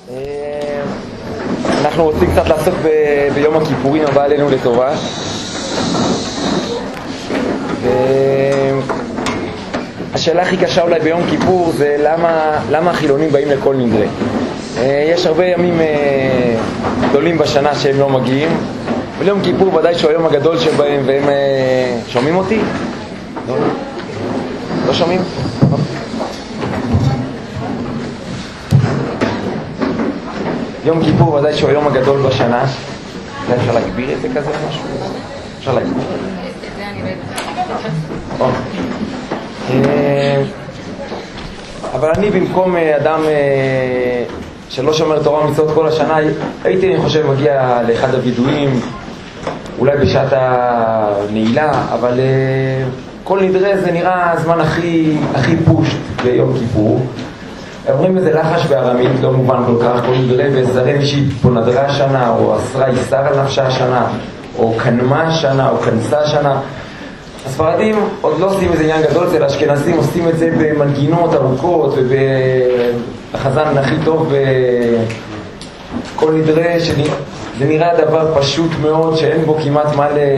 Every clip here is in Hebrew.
אנחנו רוצים קצת לעסוק ביום הכיפורים הבא עלינו לטובה. השאלה הכי קשה אולי ביום כיפור זה למה החילונים באים לכל נדרי. יש הרבה ימים גדולים בשנה שהם לא מגיעים, וליום כיפור ודאי שהוא היום הגדול שבהם, והם שומעים אותי? לא שומעים? יום כיפור ודאי שהוא היום הגדול בשנה. אפשר להגביר את זה כזה משהו? אפשר להגביר את זה, אני אבל אני במקום אדם שלא שומר תורה ומצוות כל השנה, הייתי, אני חושב, מגיע לאחד הווידויים, אולי בשעת הנעילה, אבל כל נדרי זה נראה הזמן הכי פושט ביום כיפור. אומרים איזה לחש בארמית, לא מובן כל כך, כל נדרי וזרי מישהי פה נדרה שנה, או אסרה איסר על נפשה שנה, או קנמה שנה, או כנסה שנה. הספרדים עוד לא עושים איזה עניין גדול, אצל האשכנזים עושים את זה במנגינות ארוכות, ובחזן הכי טוב בכל נדרי, זה נראה דבר פשוט מאוד, שאין בו כמעט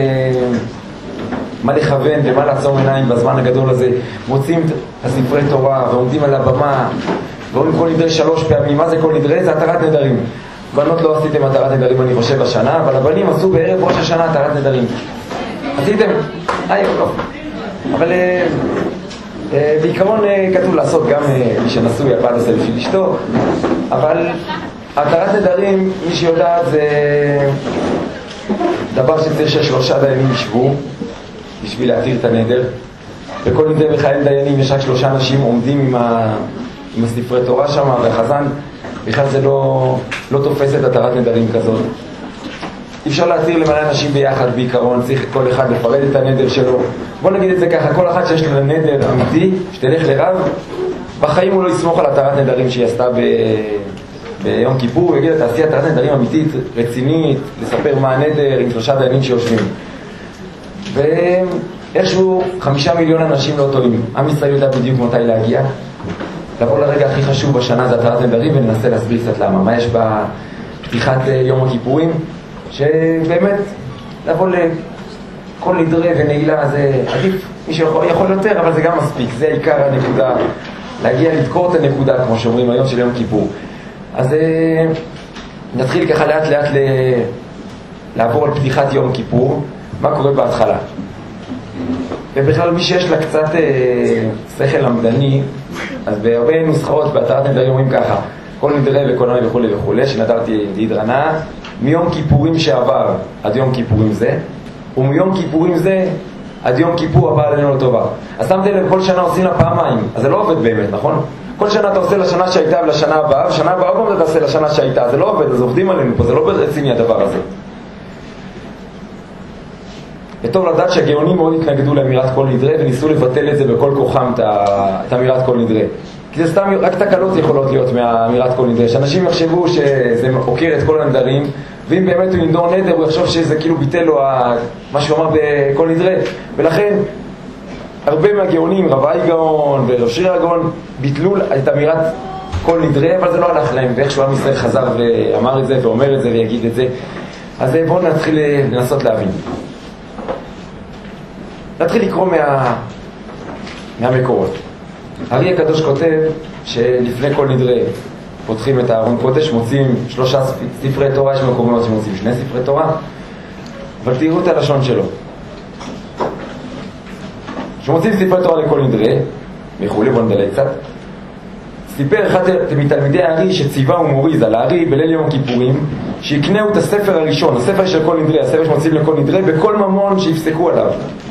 מה לכוון ומה לעצום עיניים בזמן הגדול הזה. מוצאים את הספרי תורה ועומדים על הבמה ואומרים כל נדרי 3 פעמים. מה זה כל נדרי? זה התרת נדרים. בנות לא עשיתם התרת נדרים אני חושב השנה, אבל הבנים עשו בערב ראש השנה התרת נדרים. עשיתם? לא. אבל בעיקרון כתוב לעשות גם מי שנשוי הבת עשה בשביל אשתו, אבל התרת נדרים, מי שיודעת, זה דבר שצריך ש3 דיינים ישבו בשביל להתיר את הנדר. בכל נדר בחיים דיינים יש רק 3 אנשים עומדים עם הספרי תורה שם, והחזן בכלל זה לא תופס את התרת נדרים כזאת. אי אפשר להתיר למלא אנשים ביחד בעיקרון, צריך כל אחד לפרד את הנדר שלו. בוא נגיד את זה ככה, כל אחד שיש לו נדר אמיתי, שתלך לרב, בחיים הוא לא יסמוך על התרת נדרים שהיא עשתה ביום כיפור, הוא יגיד לה, תעשי התרת נדרים אמיתית, רצינית, לספר מה הנדר עם 3 דיינים שיושבים. ואיכשהו 5 מיליון אנשים לא טועים. עם ישראל יודע בדיוק מתי להגיע. לבוא לרגע הכי חשוב בשנה זה התרת נדרים, וננסה להסביר קצת למה. מה יש בפתיחת יום הכיפורים? שבאמת לבוא לכל נדרי ונעילה זה עדיף, מי שיכול יותר, אבל זה גם מספיק. זה עיקר הנקודה, להגיע לדקור את הנקודה, כמו שאומרים היום, של יום כיפור. אז נתחיל ככה לאט לאט לעבור על פתיחת יום כיפור, מה קורה בהתחלה. ובכלל מי שיש לה קצת שכל למדני, אז בהרבה נוסחאות בהתרת נדרים אומרים ככה, כל נדרי וכל נדרי וכו' וכו', שנדרתי להידרנה, מיום כיפורים שעבר עד יום כיפורים זה, ומיום כיפורים זה עד יום כיפור הבא עלינו לטובה. אז שמתי לב, כל שנה עושים לה פעמיים, אז זה לא עובד באמת, נכון? כל שנה אתה עושה לשנה שהייתה ולשנה הבאה, ושנה הבאה עוד פעם אתה עושה לשנה שהייתה, זה לא עובד, אז עובדים עלינו פה, זה לא רציני הדבר הזה. וטוב לדעת שהגאונים מאוד התנגדו לאמירת כל נדרי וניסו לבטל את זה בכל כוחם את אמירת כל נדרי. כי זה סתם, רק תקלות יכולות להיות מהאמירת כל נדרי, שאנשים יחשבו שזה עוקר את כל הנדרים, ואם באמת הוא ינדור נדר הוא יחשוב שזה כאילו ביטל לו מה שהוא אמר בכל נדרי. ולכן הרבה מהגאונים, רב אייגאון ורב שריר הגאון, ביטלו את אמירת כל נדרי, אבל זה לא הלך להם, ואיכשהו עם ישראל חזר ואמר את זה ואומר את זה ויגיד את זה. אז בואו נתחיל לנסות להבין. נתחיל לקרוא מהמקורות. הארי הקדוש כותב שלפני כל נדרי פותחים את הארון קודש, מוצאים 3 ספרי תורה, יש מקומות שמוצאים 2 ספרי תורה, אבל תראו את הלשון שלו. שמוצאים ספרי תורה לכל נדרי, וכולי, בוא נדלג קצת. סיפר אחד מתלמידי הארי שציווה ומוריז על הארי בליל יום הכיפורים, שיקנהו את הספר הראשון, הספר של כל נדרי, הספר שמוצאים לכל נדרי, בכל ממון שיפסקו עליו.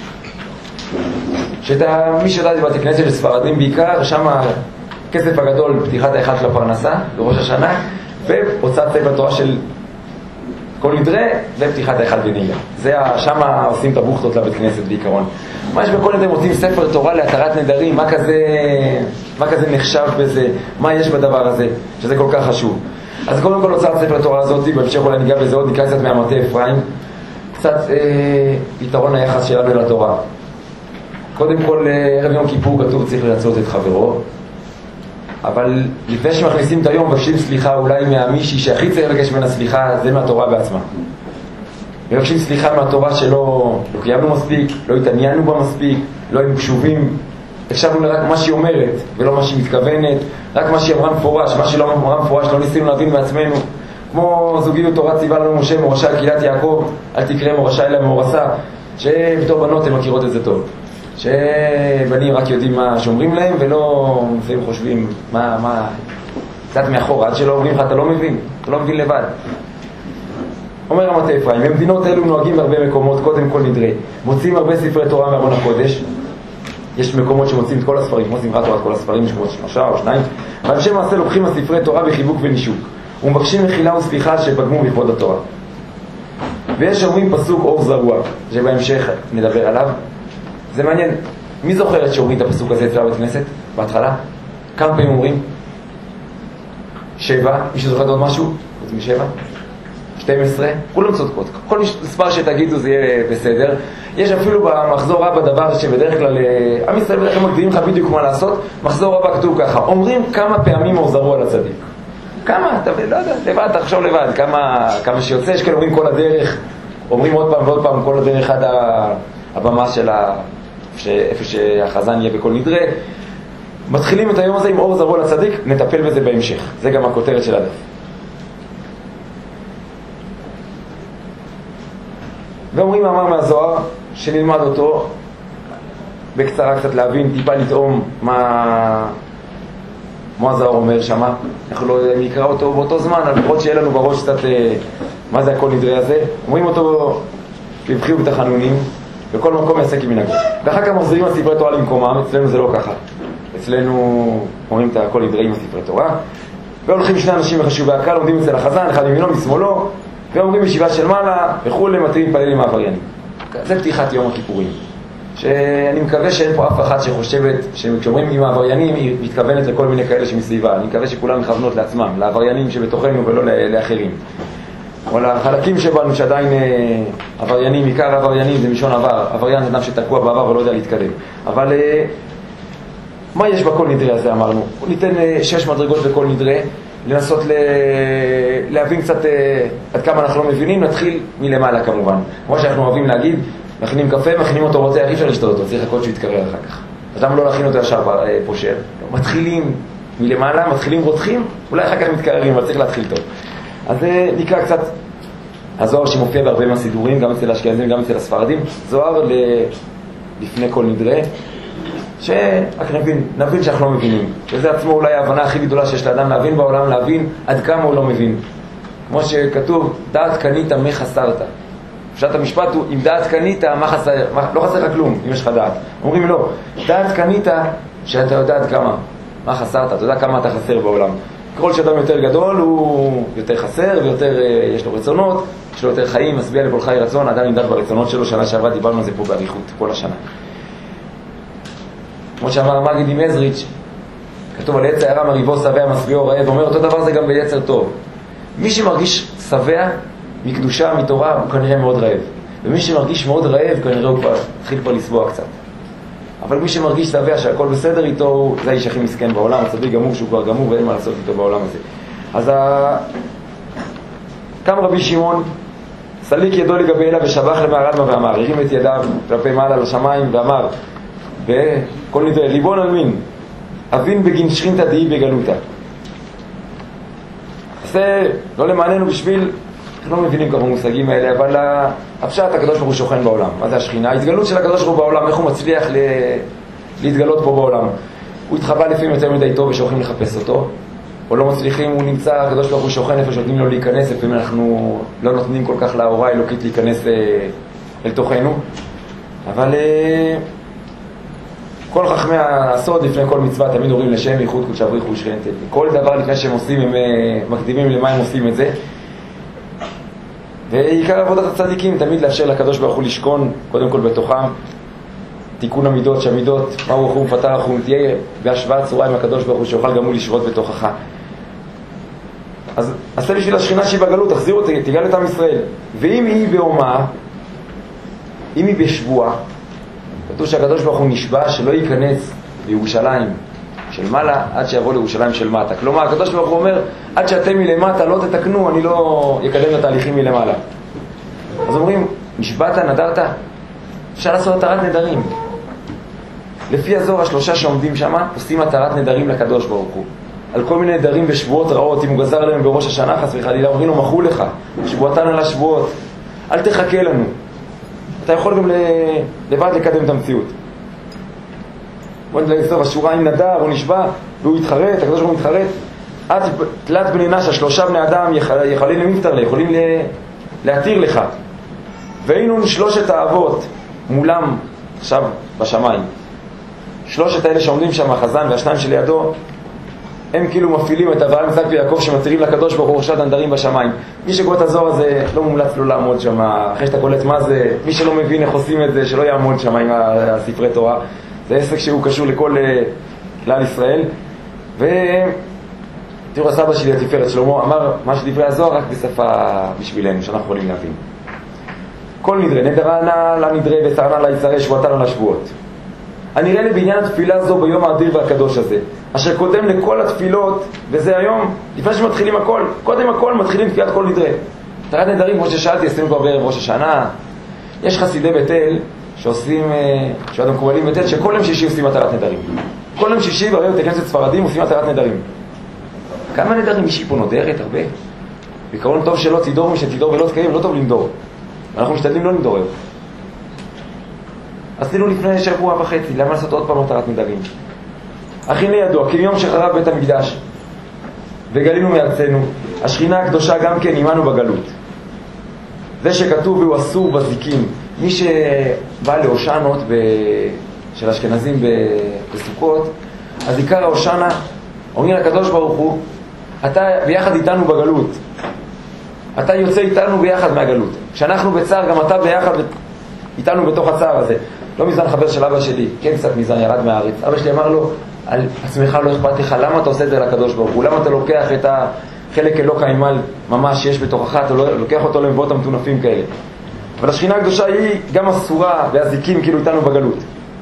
מי שיודע בבתי כנסת של ספרדים בעיקר, שם הכסף הגדול, פתיחת ההיכל של הפרנסה בראש השנה, והוצאת ספר תורה של כל נדרי ופתיחת ההיכל ונעילה. שם עושים את הבוכתות לבית כנסת בעיקרון. מה יש בכל נדרי? מוצאים ספר תורה להתרת נדרים, מה כזה נחשב בזה, מה יש בדבר הזה, שזה כל כך חשוב. אז קודם כל הוצאת ספר תורה הזאת, בהמשך אולי ניגע בזה עוד, נקרא קצת מהמטה אפרים, קצת פתרון היחס שלנו לתורה. קודם כל, ערב יום כיפור כתוב צריך לרצות את חברו. אבל לפני שמכניסים את היום מבקשים סליחה אולי מהמישהי שהכי צריך לבקש ממנה סליחה, זה מהתורה בעצמה. מבקשים סליחה מהתורה שלא קיימנו מספיק, לא התעניינו בה מספיק, לא היינו קשובים, הקשבנו רק מה שהיא אומרת ולא מה שהיא מתכוונת, רק מה שהיא אמרה מפורש, מה שלא אמרה מפורש לא ניסינו להבין בעצמנו. כמו זוגיות תורה ציווה לנו משה מורשה קהילת יעקב, אל תקרא מורשה אלא מאורסה, שבתור בנות הן מכירות את זה טוב, שבנים רק יודעים מה שאומרים להם ולא לפעמים חושבים מה קצת מאחור, עד שלא אומרים לך אתה לא מבין לבד. אומר המטה אפרים, במדינות אלו נוהגים בהרבה מקומות, קודם כל נדרה, מוצאים הרבה ספרי תורה מארון הקודש, יש מקומות שמוצאים את כל הספרים, כמו שמחת תורה, את כל הספרים, יש כמו 3 או 2, ואנשי מעשה לוקחים הספרי תורה בחיבוק ונישוק, ומבקשים מחילה וסליחה שפגמו בכבוד התורה. ויש אומרים פסוק אור זרוע, שבהמשך נדבר עליו. זה מעניין, מי זוכרת שאומרים את הפסוק הזה אצלה בית כנסת, בהתחלה? כמה פעמים אומרים? 7, מי שזוכרת עוד משהו? חוץ מ7? 12, כולם צודקות, כל מספר שתגידו זה יהיה בסדר. יש אפילו במחזור רבה דבר שבדרך כלל עם ישראל בדרך כלל מגדירים לך בדיוק מה לעשות. מחזור רבה כתוב ככה, אומרים כמה פעמים אור זרוע לצדיק. כמה? אתה לא יודע, לבד, תחשוב לבד, כמה שיוצא. יש כאלה אומרים כל הדרך, אומרים עוד פעם ועוד פעם כל הדרך עד הבמה של איפה שהחזן יהיה בכל נדרה. מתחילים את היום הזה עם אור זרוע לצדיק, נטפל בזה בהמשך, זה גם הכותרת של הדף. ואומרים מאמר מהזוהר שנלמד אותו בקצרה, קצת להבין, טיפה לטעום מה הזוהר אומר שמה. אנחנו לא נקרא אותו באותו זמן, אבל לפחות שיהיה לנו בראש קצת מה זה הכל נדרי הזה. אומרים אותו בבחיו בתחנונים, בכל מקום יעשה כמנהגו, ואחר כך מחזירים הספרי תורה למקומם. אצלנו זה לא ככה, אצלנו אומרים את הכל נדרי עם הספרי תורה, והולכים שני אנשים מחשובי הקהל, עומדים אצל החזן, אחד מימינו משמאלו, ואומרים ישיבה של מעלה וכולי, מתאים פללים העבריינים. זה פתיחת יום הכיפורים, שאני מקווה שאין פה אף אחת שחושבת שכשאומרים עם העבריינים היא מתכוונת לכל מיני כאלה שמסביבה. אני מקווה שכולם מכוונות לעצמם, לעבריינים שבתוכנו ולא לאחרים, או לחלקים שבנו שעדיין עבריינים. עיקר עבריינים זה משון עבר, עבריין זה אדם שתקוע בעבר ולא יודע להתקדם. אבל מה יש בכל נדרה הזה? אמרנו ניתן 6 מדרגות בכל נדרה, לנסות להבין קצת עד כמה אנחנו לא מבינים. נתחיל מלמעלה כמובן, כמו שאנחנו אוהבים להגיד, מכינים קפה, מכינים אותו רוצח, אי אפשר לשתות אותו, צריך לחכות שהוא יתקרר אחר כך. אז למה לא להכין אותו ישר פושר? מתחילים מלמעלה, מתחילים רותחים, אולי אחר כך מתקררים, אבל צריך להתחיל טוב. אז נקרא קצת הזוהר שמופיע בהרבה מהסידורים, גם אצל האשכנזים גם אצל הספרדים, זוהר לפני כל נדרה, שרק נבין שאנחנו לא מבינים, וזה עצמו אולי ההבנה הכי גדולה שיש לאדם להבין בעולם, להבין עד כמה הוא לא מבין. כמו שכתוב, דעת קנית מה חסרת. פשט המשפט הוא, אם דעת קנית מה חסר, לא חסר לך כלום אם יש לך דעת. אומרים לא, דעת קנית שאתה יודע עד כמה, מה חסרת, אתה יודע כמה אתה חסר בעולם. ככל שאדם יותר גדול הוא יותר חסר ויותר יש לו רצונות, יש לו יותר חיים, משביע לכל חי רצון, אדם נמדד ברצונות שלו. שנה שעברה דיברנו על זה פה באריכות כל השנה. כמו שאמר המגיד עם עזריץ', כתוב על יצר הרע מריבו שבע משביעו רעב, אומר אותו דבר זה גם ביצר טוב. מי שמרגיש שבע מקדושה, מתורה, הוא כנראה מאוד רעב, ומי שמרגיש מאוד רעב כנראה הוא התחיל כבר לסבוע קצת. אבל מי שמרגיש שבע שהכל בסדר איתו, זה האיש הכי מסכן בעולם, הצדיק גמור שהוא כבר גמור ואין מה לעשות איתו בעולם הזה. אז קם רבי שמעון, סליק ידו לגבי אלה ושבח למערדמה ואמר, הרים את ידיו כלפי מעלה לשמיים ואמר בכל נדרה, ליבון אלמין אבין בגין שכינתא דהי בגלותא. זה לא למעננו בשביל, אנחנו לא מבינים כמה מושגים האלה, אבל הפשט הקדוש ברוך הוא שוכן בעולם. מה זה השכינה? ההתגלות של הקדוש ברוך הוא בעולם, איך הוא מצליח להתגלות פה בעולם. הוא התחבא לפעמים יותר מדי טוב ושהולכים לחפש אותו, או לא מצליחים, הוא נמצא, הקדוש ברוך הוא שוכן איפה שנותנים לו להיכנס, לפעמים אנחנו לא נותנים כל כך להוראה אלוקית להיכנס אל תוכנו. אבל כל חכמי הסוד לפני כל מצווה תמיד אומרים לשם ייחוד קודשא בריך הוא שכינתא. כל דבר לפני שהם עושים הם מקדימים למה הם עושים את זה. ועיקר עבודת הצדיקים תמיד לאפשר לקדוש ברוך הוא לשכון קודם כל בתוכם. תיקון המידות, שהמידות מה הוא חום פתר החום תהיה בהשוואת צורה עם הקדוש ברוך הוא שיוכל גם הוא לשרות בתוכך. אז עשה בשביל השכינה שהיא בגלות, תחזיר אותי, תגאל את עם ישראל. ואם היא באומה, אם היא בשבוע, כתוב שהקדוש ברוך הוא נשבע שלא ייכנס לירושלים של מעלה עד שיבוא לירושלים של מטה. כלומר, הקדוש ברוך הוא אומר, עד שאתם מלמטה לא תתקנו, אני לא יקדם את התהליכים מלמעלה. אז אומרים, נשבעת, נדרת, אפשר לעשות התרת נדרים. לפי הזוהר, השלושה שעומדים שם, עושים התרת נדרים לקדוש ברוך הוא. על כל מיני נדרים ושבועות רעות, אם הוא גזר להם בראש השנה, חס וחלילה, אומרים לו, מחו לך, שבועתן על השבועות, אל תחכה לנו. אתה יכול גם לבד לקדם את המציאות. בוא נדבר לסוף, השורה אם נדר או נשבע, והוא יתחרט, הקדוש ברוך הוא יתחרט, עד תלת בני נשה, שלושה בני אדם יכולים למפטר לה, יכולים להתיר לך. והיינו שלושת האבות מולם עכשיו בשמיים. שלושת האלה שעומדים שם, החזן והשניים שלידו, הם כאילו מפעילים את אברהם, יצחק ויעקב שמתירים לקדוש ברוך הוא ראשת הנדרים בשמיים. מי שקורא את הזוהר הזה לא מומלץ לו לעמוד שם, אחרי שאתה קולט מה זה, מי שלא מבין איך עושים את זה, שלא יעמוד שם עם הספרי תורה. זה עסק שהוא קשור לכל כלל ישראל. ותראו, הסבא שלי התפארת שלמה אמר מה שדברי הזוהר רק בשפה בשבילנו, שאנחנו יכולים להבין. כל נדרי, נדרנה לנדרי וצרנה ליצרי, שבועתן לשבועות. הנראה לי בעניין התפילה זו ביום האדיר והקדוש הזה, אשר קודם לכל התפילות, וזה היום, לפני שמתחילים הכל, קודם הכל מתחילים תפילת כל נדרי. התרת נדרים, כמו ששאלתי, עשינו כבר בערב ראש השנה. יש חסידי בית אל שעושים, שעוד מקובלים בית אל, שכל יום שישי עושים התרת נדרים. כל יום שישי בבית הכנסת ספרדים עושים התרת נדרים. כמה נדרים? מישהי פה נודרת הרבה. בעיקרון טוב שלא תדור, מי שתדור ולא תקיים, לא טוב לנדור. אנחנו משתדלים לא לנדור. עשינו לפני שבוע וחצי, למה לעשות עוד פעם התרת נדרים? הכי לידוע, כי מיום שחרב בית המקדש וגלינו מארצנו, השכינה הקדושה גם כן עמנו בגלות. זה שכתוב והוא אסור בזיקים. מי שבא להושענות של אשכנזים בסוכות, אז עיקר ההושענה אומרים לקדוש ברוך הוא, אתה ביחד איתנו בגלות, אתה יוצא איתנו ביחד מהגלות. כשאנחנו בצער, גם אתה ביחד איתנו בתוך הצער הזה. לא מזמן חבר של אבא שלי, כן קצת מזמן ירד מהארץ. אבא שלי אמר לו, על עצמך לא אכפת לך, למה אתה עושה את זה לקדוש ברוך הוא? למה אתה לוקח את החלק אלוק האימל ממש שיש בתוכך, אתה לוקח אותו למבואות המטונפים כאלה? אבל השכינה הקדושה היא גם אסורה והזיקים כאילו איתנו בגלות.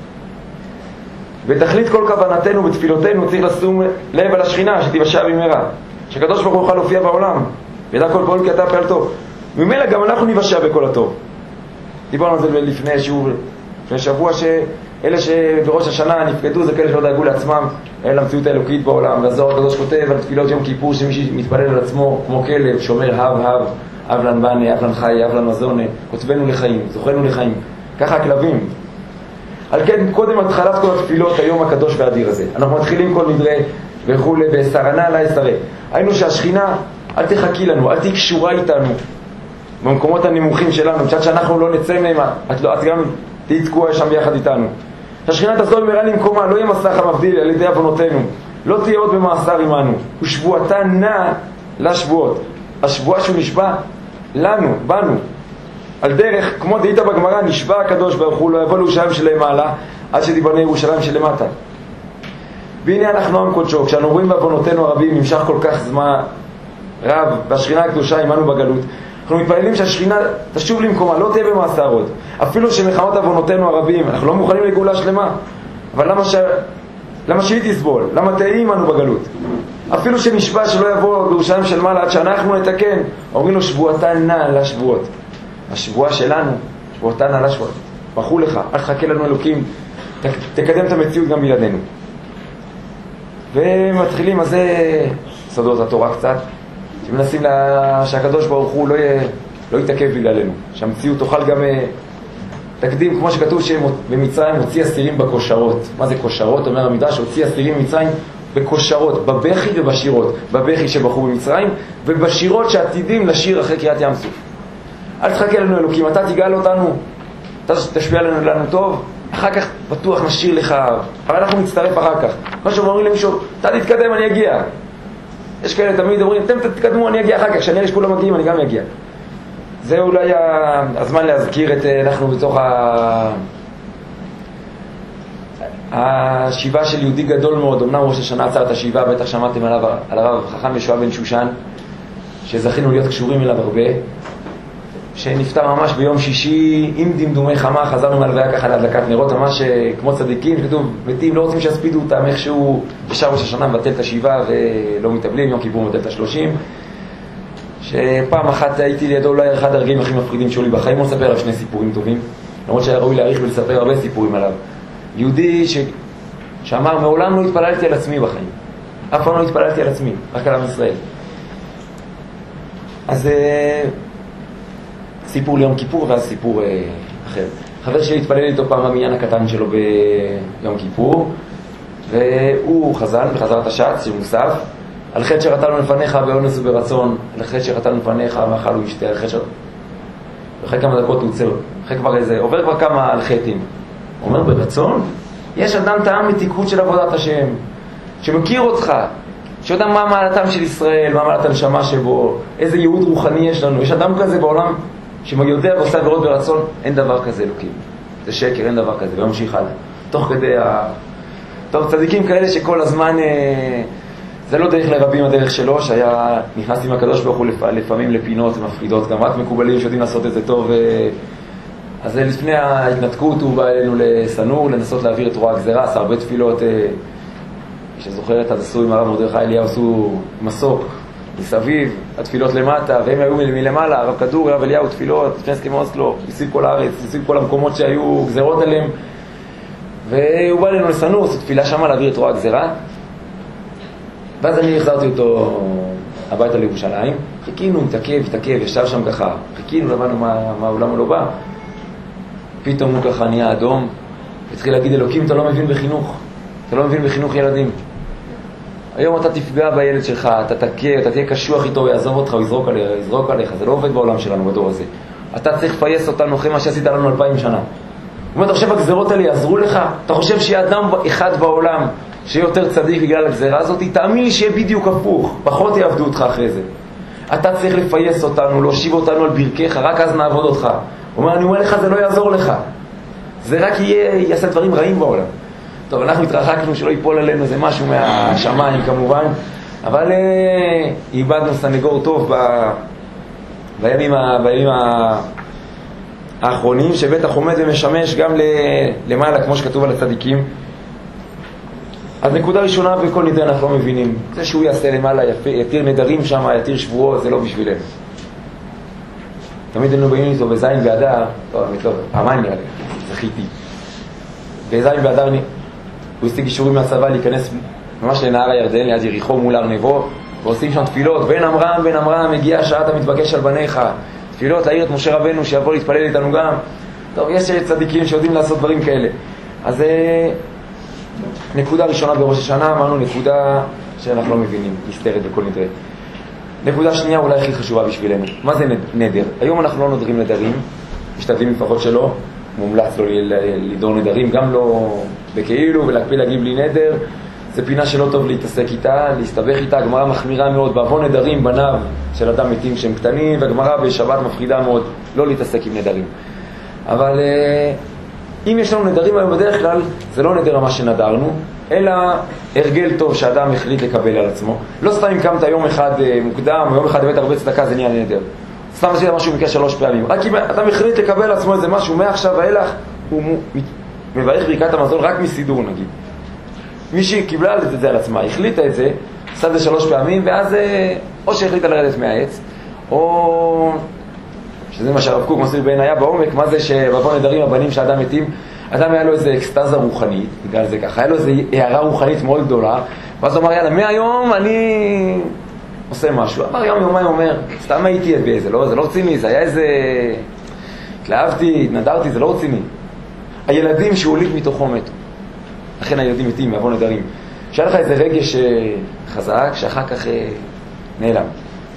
ותכלית כל כוונתנו בתפילותינו צריך לשום לב על השכינה שתיוושע במהרה, שקדוש ברוך הוא יוכל להופיע בעולם וידע כל פעול כי אתה פעל טוב. ממילא גם אנחנו ניוושע בכל הטוב. דיברנו על זה לפני שבוע, שאלה שבראש השנה נפקדו זה כאלה שלא דאגו לעצמם למציאות האלוקית בעולם. והזוהר הקדוש כותב על תפילות יום כיפור שמי מתפלל על עצמו כמו כלב שאומר הב אבלן בני, אבלן חי, אבלן מזונה, כותבנו לחיים, זוכרנו לחיים. ככה הכלבים. על כן קודם התחלת כל התפילות היום הקדוש והאדיר הזה, אנחנו מתחילים כל נדרי וכו' בסרנה לה יסרה. היינו שהשכינה אל תחכי לנו, אל תהי קשורה איתנו במקומות הנמוכים שלנו, בשעת שאנחנו לא נצא מהם, את גם תהי תקועה שם ביחד איתנו. שהשכינה תחזור במהרה למקומה, לא יהיה מסך המבדיל על ידי עוונותינו, לא תהיה עוד במאסר עמנו, ושבועתה נע לשבועות. השבועה שהוא נשבע לנו, בנו, על דרך, כמו דהית בגמרא, נשבע הקדוש ברוך הוא, לא יבוא לירושלים שלמעלה, עד שתיבנה ירושלים שלמטה. והנה אנחנו עם קודשו, כשאנו רואים בעוונותינו הרבים, נמשך כל כך זמן רב, והשכינה הקדושה עמנו בגלות, אנחנו מתפללים שהשכינה תשוב למקומה, לא תהיה במאסר עוד. אפילו שמחמת עוונותינו הרבים, אנחנו לא מוכנים לגאולה שלמה. אבל למה שהיא תסבול? למה תהיה עמנו בגלות? אפילו שנשבע שלא יבוא בירושלים של מעלה עד שאנחנו נתקן, אומרים לו שבועתה נע לשבועות. השבועה שלנו, שבועתה נע לשבועות. בחו לך, אל תחכה לנו אלוקים, תקדם את המציאות גם בלעדינו. ומתחילים, אז זה סודות התורה קצת, שמנסים שהקדוש ברוך הוא לא יתעכב בגללנו, שהמציאות תוכל גם תקדים, כמו שכתוב שבמצרים הוציא אסירים בקושרות. מה זה קושרות? אומר המדרש, הוציא אסירים במצרים בקושרות, בבכי ובשירות. בבכי שבחו במצרים, ובשירות שעתידים לשיר אחרי קריאת ים סוף. אל תחכה לנו אלוקים, אתה תגאל אותנו, אתה תשפיע לנו טוב, אחר כך בטוח נשיר לך, אבל אנחנו נצטרף אחר כך. כמו שאומרים למישהו, אתה תתקדם, אני אגיע. יש כאלה תמיד אומרים, אתם תתקדמו, אני אגיע אחר כך, כשאני אראה שכולם מגיעים, אני גם אגיע. זה אולי הזמן להזכיר את אנחנו בתוך השיבה של יהודי גדול מאוד. אמנם ראש השנה עצר את השיבה, בטח שמעתם עליו, על הרב חכם ישועה בן שושן, שזכינו להיות קשורים אליו הרבה. שנפטר ממש ביום שישי עם דמדומי חמה, חזרנו מהלוויה ככה להדלקת נרות, ממש כמו צדיקים, כתוב, מתים לא רוצים שיספידו אותם, איכשהו ישר ראש השנה מבטל את השבעה ולא מתאבלים, יום כיפור מבטל את 30. שפעם אחת הייתי לידו אולי אחד הרגעים הכי מפחידים שהיו לי בחיים, לא לספר עליו שני סיפורים טובים, למרות שהיה ראוי להעריך ולספר הרבה סיפורים עליו. יהודי שאמר, מעולם לא התפללתי על עצמי בחיים, אף פעם לא התפללתי על עצמי, רק על עם ישראל. אז סיפור ליום כיפור ואז סיפור אחר. חבר שלי התפלל איתו פעם במניין הקטן שלו ביום כיפור, והוא חזן בחזרת השץ שמוסף, על חטא שחטאנו לפניך באונס וברצון, על חטא שחטאנו לפניך מאכל ומשתה, על חטא אחרי כמה דקות הוא עוצר, אחרי כבר איזה, עובר כבר כמה על חטאים. הוא אומר, ברצון? יש אדם טעם מתיקות של עבודת השם, שמכיר אותך, שיודע מה מעלתם של ישראל, מה מעלת הנשמה שבו, איזה ייעוד רוחני יש לנו. יש אדם כזה בעולם שיודע ועושה עבירות ברצון, אין דבר כזה אלוקים. זה שקר, אין דבר כזה, וממשיך הלאה. תוך כדי טוב, צדיקים כאלה שכל הזמן, זה לא דרך לרבים הדרך שלו, שהיה נכנס עם הקדוש ברוך הוא לפעמים לפינות ומפחידות, גם רק מקובלים שיודעים לעשות את זה טוב. אז לפני ההתנתקות הוא בא אלינו לסנור, לנסות להעביר את רוע הגזרה, עשה הרבה תפילות, שזוכרת, אז עשו עם הרב מרדכי אליהו, עשו מסוק מסביב, התפילות למטה, והם היו מלמעלה, הרב כדור, הרב אליהו, תפילות, לפני הסכמי אוסלו, מסביב כל הארץ, מסביב כל המקומות שהיו גזרות עליהם, והוא בא אלינו לסנור, עשו תפילה שמה להעביר את רוע הגזרה, ואז אני החזרתי אותו הביתה לירושלים, חיכינו, התעכב, ישב שם ככה, חיכינו, לבנו מה העולם הוא לא בא, פתאום הוא ככה נהיה אדום, התחיל להגיד, אלוקים, אתה לא מבין בחינוך, אתה לא מבין בחינוך ילדים. היום אתה תפגע בילד שלך, אתה תכה, אתה תהיה קשוח איתו, יעזוב אותך, הוא יזרוק עליך, זה לא עובד בעולם שלנו, בדור הזה. אתה צריך לפייס אותנו אחרי מה שעשית לנו 2000 שנה. הוא אומר, אתה חושב הגזרות האלה יעזרו לך? אתה חושב שיהיה אדם אחד בעולם שיהיה יותר צדיק בגלל הגזרה הזאת? תאמין לי שיהיה בדיוק הפוך, פחות יעבדו אותך אחרי זה. אתה צריך לפייס אותנו, להושיב אותנו על ברכיך, רק אז נעבוד אותך. הוא אומר, אני אומר לך, זה לא יעזור לך. זה רק יעשה דברים רעים בעולם. טוב, אנחנו התרחקנו שלא ייפול עלינו איזה משהו מהשמיים כמובן, אבל איבדנו סנגור טוב בימים האחרונים, שבטח עומד ומשמש גם למעלה, כמו שכתוב על הצדיקים. אז נקודה ראשונה, בכל נדרי אנחנו לא מבינים. זה שהוא יעשה למעלה, יתיר נדרים שם, יתיר שבועות, זה לא בשבילנו. תמיד היינו באים איתו בזין באדר, פעמיים נראה לי, זכיתי. בזין באדר הוא השיג אישורים מהצבא להיכנס ממש לנהר הירדן, ליד יריחו מול הר נבו, ועושים שם תפילות, בן אמרם, הגיע שעת המתבקש על בניך, תפילות להעיר את משה רבנו שיבוא להתפלל איתנו גם. טוב, יש צדיקים שיודעים לעשות דברים כאלה. אז נקודה ראשונה בראש השנה, אמרנו נקודה שאנחנו לא מבינים, מסתרת בכל נדרי. נקודה שנייה אולי הכי חשובה בשבילנו, מה זה נדר? היום אנחנו לא נודרים נדרים, משתדלים לפחות שלא, מומלץ לו לדור נדרים, גם לא בכאילו, ולהקפיד להגיד בלי נדר, זה פינה שלא טוב להתעסק איתה, להסתבך איתה. הגמרא מחמירה מאוד, בעוון נדרים בניו של אדם מתים שהם קטנים, והגמרא בשבת מפחידה מאוד לא להתעסק עם נדרים. אבל אם יש לנו נדרים היום בדרך כלל, זה לא נדר מה שנדרנו, אלא הרגל טוב שאדם החליט לקבל על עצמו. לא סתם אם קמת יום אחד מוקדם, או יום אחד הבאת הרבה צדקה, זה נהיה נדר. סתם עשית משהו מקרה 3 פעמים. רק אם אדם החליט לקבל על עצמו איזה משהו, מעכשיו ואילך, הוא מברך ברכת המזון רק מסידור נגיד. מי שקיבלה את זה על עצמה, החליטה את זה, עשה את זה 3 פעמים, ואז או שהחליטה לרדת מהעץ, או שזה מה שהרב קוק מסביר בעינייה בעומק, מה זה שבעוון נדרים הבנים שאדם מתים, אדם היה לו איזה אקסטזה רוחנית, בגלל זה ככה, היה לו איזה הערה רוחנית מאוד גדולה, ואז הוא אמר, יאללה, מהיום אני עושה משהו. אמר יומיים אומר, סתם הייתי באיזה, זה לא רציני, זה היה איזה, התלהבתי, התנדרתי, זה לא רציני. הילדים שהוליד מתוכו מתו. לכן הילדים מתים מעוון נדרים. שהיה לך איזה רגש חזק, שאחר כך נעלם.